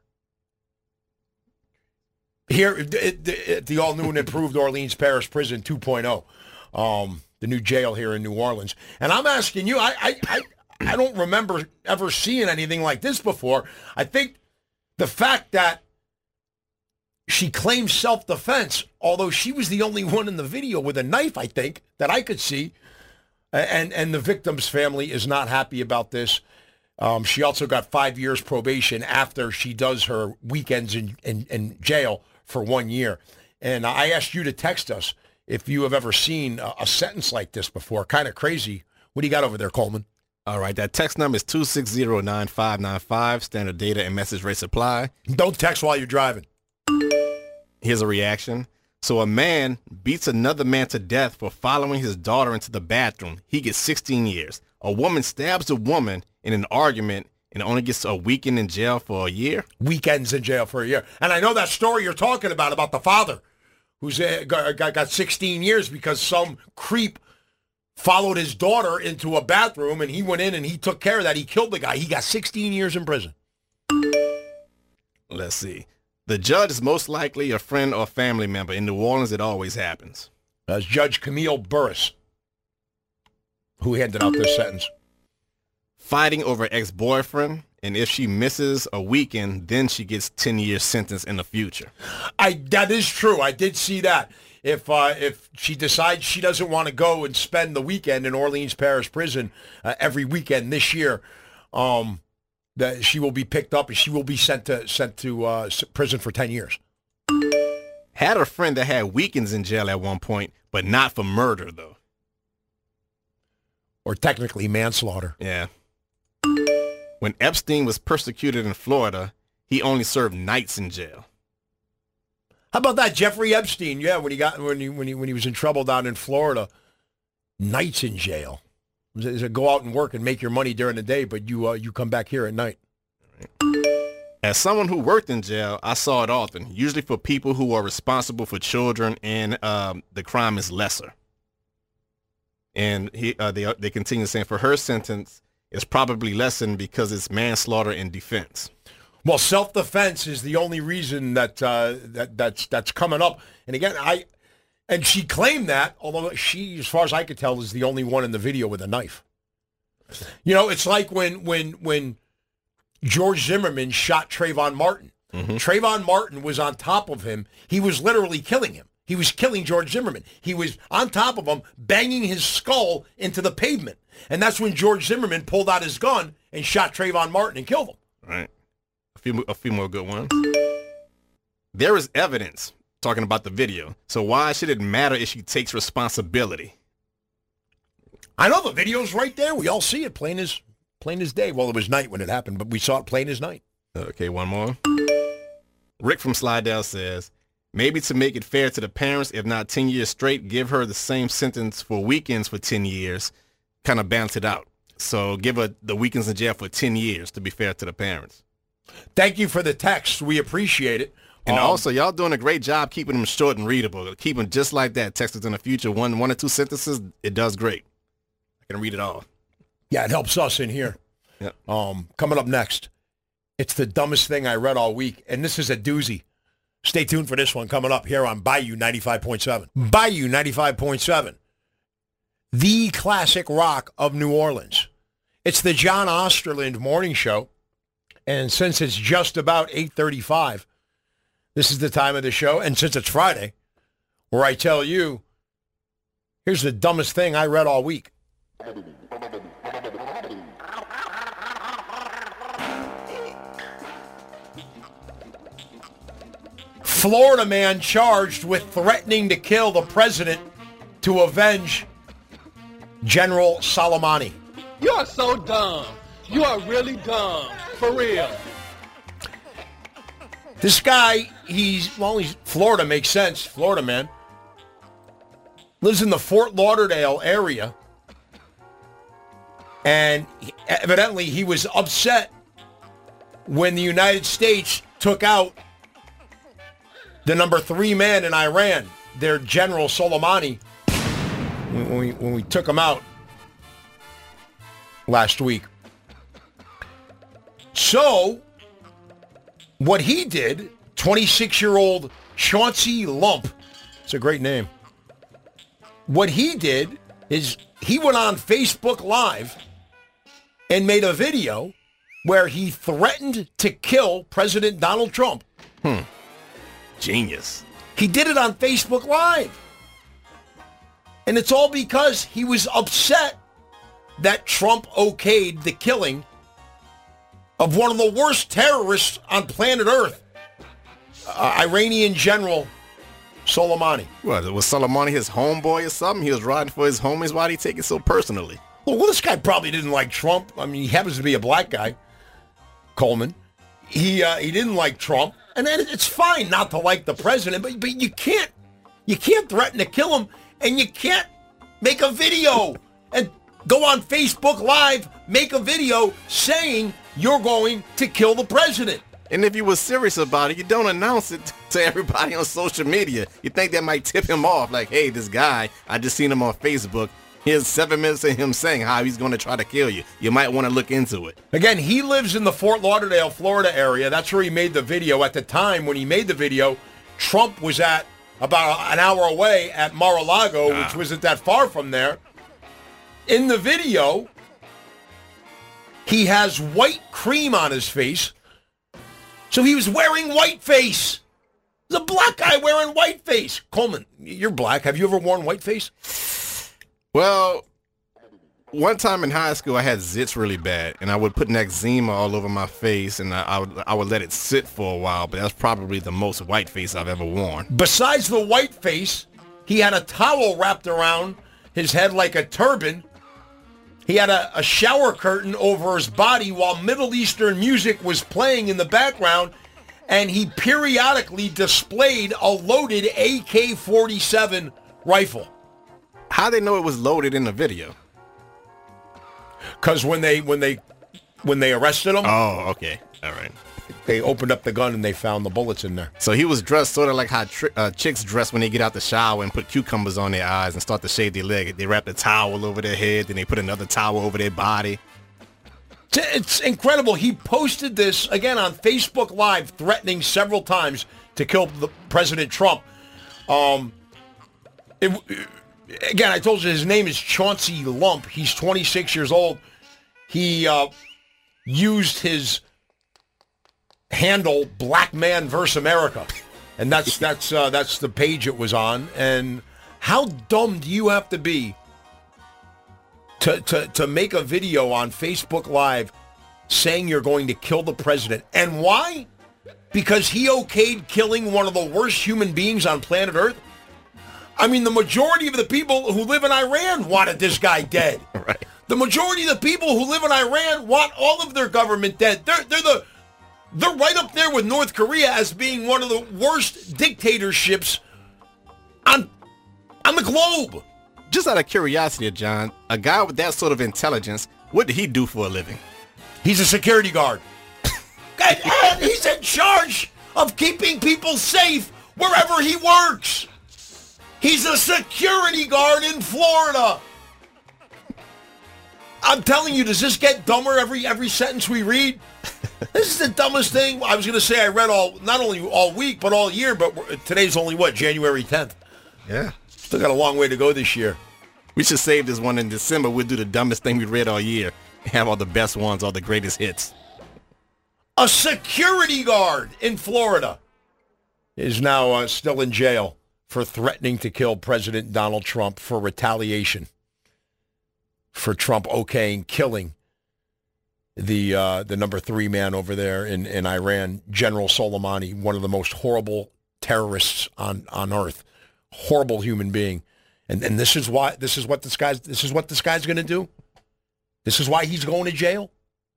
Here at the all-new and improved Orleans Parish Prison 2.0, the new jail here in New Orleans. And I'm asking you, I don't remember ever seeing anything like this before. I think the fact that she claims self-defense, although she was the only one in the video with a knife, I think, that I could see, and the victim's family is not happy about this. She also got 5 years probation after she does her weekends in jail for 1 year. And I asked you to text us if you have ever seen a sentence like this before. Kind of crazy. What do you got over there, Coleman? All right, that text number is 260-9595, standard data and message rate supply. Don't text while you're driving. Here's a reaction. So a man beats another man to death for following his daughter into the bathroom. He gets 16 years. A woman stabs a woman in an argument and only gets a weekend in jail for a year? Weekends in jail for a year. And I know that story you're talking about the father who's got 16 years because some creep followed his daughter into a bathroom and he went in and he took care of that. He killed the guy. He got 16 years in prison. Let's see. The judge is most likely a friend or family member. In New Orleans, it always happens. That's Judge Camille Burris, who handed out this sentence. Fighting over ex-boyfriend, and if she misses a weekend, then she gets 10-year sentence in the future. That is true. I did see that. If she decides she doesn't want to go and spend the weekend in Orleans Parish Prison every weekend this year, that she will be picked up and she will be sent to prison for 10 years. Had a friend that had weekends in jail at one point, but not for murder, though. Or technically manslaughter. Yeah. When Epstein was persecuted in Florida, he only served nights in jail. How about that, Jeffrey Epstein? Yeah, when he was in trouble down in Florida, nights in jail. Is it go out and work and make your money during the day, but you come back here at night. As someone who worked in jail, I saw it often, usually for people who are responsible for children and the crime is lesser. And they continue saying for her sentence, it's probably lessened because it's manslaughter in defense. Well, self-defense is the only reason that's coming up. And again, and she claimed that, although she, as far as I could tell, is the only one in the video with a knife. You know, it's like when George Zimmerman shot Trayvon Martin. Mm-hmm. Trayvon Martin was on top of him. He was literally killing him. He was killing George Zimmerman. He was on top of him, banging his skull into the pavement. And that's when George Zimmerman pulled out his gun and shot Trayvon Martin and killed him. Right. A few more good ones. There is evidence talking about the video. So why should it matter if she takes responsibility? I know the video's right there. We all see it plain as day. Well, it was night when it happened, but we saw it plain as night. Okay, one more. Rick from Slidell says, maybe to make it fair to the parents, if not 10 years straight, give her the same sentence for weekends for 10 years, kind of balance it out. So give her the weekends in jail for 10 years to be fair to the parents. Thank you for the text. We appreciate it. And also, y'all doing a great job keeping them short and readable. Keep them just like that. Text us in the future. One or two sentences, it does great. I can read it all. Yeah, it helps us in here. Yep. Coming up next, it's the dumbest thing I read all week, and this is a doozy. Stay tuned for this one coming up here on Bayou 95.7. Bayou 95.7, the classic rock of New Orleans. It's the John Osterland Morning Show, and since it's just about 8:35, this is the time of the show, and since it's Friday, where I tell you, here's the dumbest thing I read all week. Florida man charged with threatening to kill the president to avenge General Soleimani. You are so dumb. You are really dumb. For real. This guy, he's Florida, makes sense. Florida man. Lives in the Fort Lauderdale area. And evidently he was upset when the United States took out the number 3 man in Iran, their General Soleimani, when we took him out last week. So, what he did, 26-year-old Chauncey Lump, it's a great name. What he did is he went on Facebook Live and made a video where he threatened to kill President Donald Trump. Genius. He did it on Facebook Live. And it's all because he was upset that Trump okayed the killing of one of the worst terrorists on planet Earth, Iranian General Soleimani. What, was Soleimani his homeboy or something? He was riding for his homies. Why did he take it so personally? Well, this guy probably didn't like Trump. I mean, he happens to be a black guy, Coleman. He didn't like Trump. And then it's fine not to like the president, but you can't threaten to kill him, and you can't make a video and go on Facebook Live, make a video saying you're going to kill the president. And if you were serious about it, you don't announce it to everybody on social media. You think that might tip him off, like, hey, this guy, I just seen him on Facebook. Here's 7 minutes of him saying how he's going to try to kill you. You might want to look into it. Again, he lives in the Fort Lauderdale, Florida area. That's where he made the video. At the time when he made the video, Trump was at about an hour away at Mar-a-Lago, which wasn't that far from there. In the video, he has white cream on his face. So he was wearing whiteface. There's a black guy wearing whiteface. Coleman, you're black. Have you ever worn whiteface? Well, One time in high school, I had zits really bad, and I would put eczema all over my face, and I would let it sit for a while, but that's probably the most white face I've ever worn. Besides the white face, he had a towel wrapped around his head like a turban. He had a shower curtain over his body while Middle Eastern music was playing in the background, and he periodically displayed a loaded AK-47 rifle. How they know it was loaded in the video? Because when they arrested him, oh, okay, all right, they opened up the gun and they found the bullets in there. So he was dressed sort of like how chicks dress when they get out the shower and put cucumbers on their eyes and start to shave their leg. They wrap the towel over their head, then they put another towel over their body. It's incredible. He posted this again on Facebook Live, threatening several times to kill President Trump. Again, I told you his name is Chauncey Lump. He's 26 years old. He used his handle Black Man vs. America, and that's the page it was on. And how dumb do you have to be to make a video on Facebook Live saying you're going to kill the president? And why? Because he okayed killing one of the worst human beings on planet Earth? I mean, the majority of the people who live in Iran wanted this guy dead. Right. The majority of the people who live in Iran want all of their government dead. They're right up there with North Korea as being one of the worst dictatorships on the globe. Just out of curiosity, John, a guy with that sort of intelligence, what did he do for a living? He's a security guard. And he's in charge of keeping people safe wherever he works. He's a security guard in Florida. I'm telling you, does this get dumber every sentence we read? This is the dumbest thing. I was going to say I read not only all week, but all year, but today's only, January 10th? Yeah. Still got a long way to go this year. We should save this one in December. We'll do the dumbest thing we read all year. Have all the best ones, all the greatest hits. A security guard in Florida is now still in jail for threatening to kill President Donald Trump for retaliation for Trump okaying killing the number 3 man over there in Iran, General Soleimani, one of the most horrible terrorists on earth, horrible human being, and this is what this guy's going to do. This is why he's going to jail.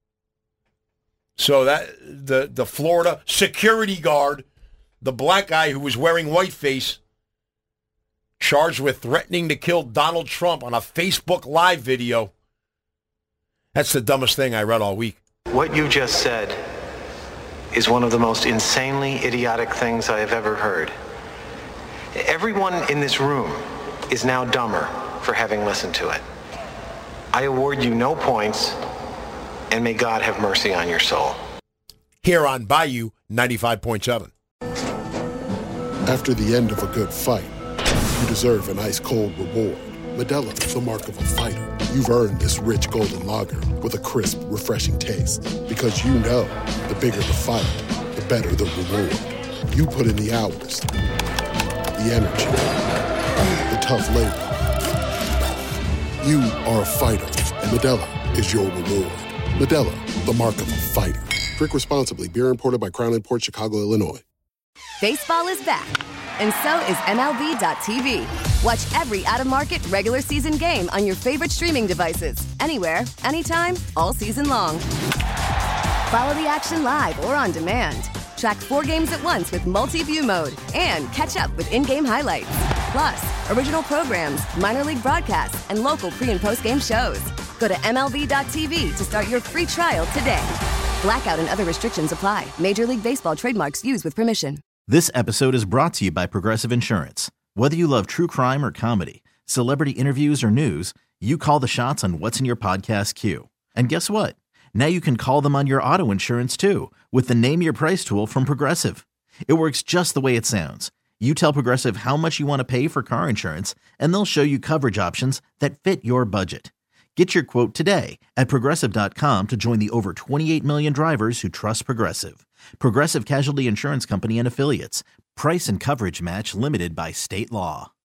So that the Florida security guard, the black guy who was wearing whiteface, charged with threatening to kill Donald Trump on a Facebook Live video. That's the dumbest thing I read all week. What you just said is one of the most insanely idiotic things I have ever heard. Everyone in this room is now dumber for having listened to it. I award you no points, and may God have mercy on your soul. Here on Bayou 95.7. After the end of a good fight, you deserve an ice-cold reward. Modelo, the mark of a fighter. You've earned this rich golden lager with a crisp, refreshing taste. Because you know, the bigger the fight, the better the reward. You put in the hours, the energy, the tough labor. You are a fighter, and Modelo is your reward. Modelo, the mark of a fighter. Drink responsibly. Beer imported by Crown Imports, Chicago, Illinois. Baseball is back, and so is MLB.tv. Watch every out-of-market regular season game on your favorite streaming devices, anywhere, anytime, all season long. Follow the action live or on demand. Track 4 games at once with multi-view mode and catch up with in-game highlights. Plus, original programs, minor league broadcasts, and local pre- and post-game shows. Go to MLB.tv to start your free trial today. Blackout and other restrictions apply. Major League Baseball trademarks used with permission. This episode is brought to you by Progressive Insurance. Whether you love true crime or comedy, celebrity interviews or news, you call the shots on what's in your podcast queue. And guess what? Now you can call them on your auto insurance too with the Name Your Price tool from Progressive. It works just the way it sounds. You tell Progressive how much you want to pay for car insurance, and they'll show you coverage options that fit your budget. Get your quote today at Progressive.com to join the over 28 million drivers who trust Progressive. Progressive Casualty Insurance Company and Affiliates. Price and coverage match limited by state law.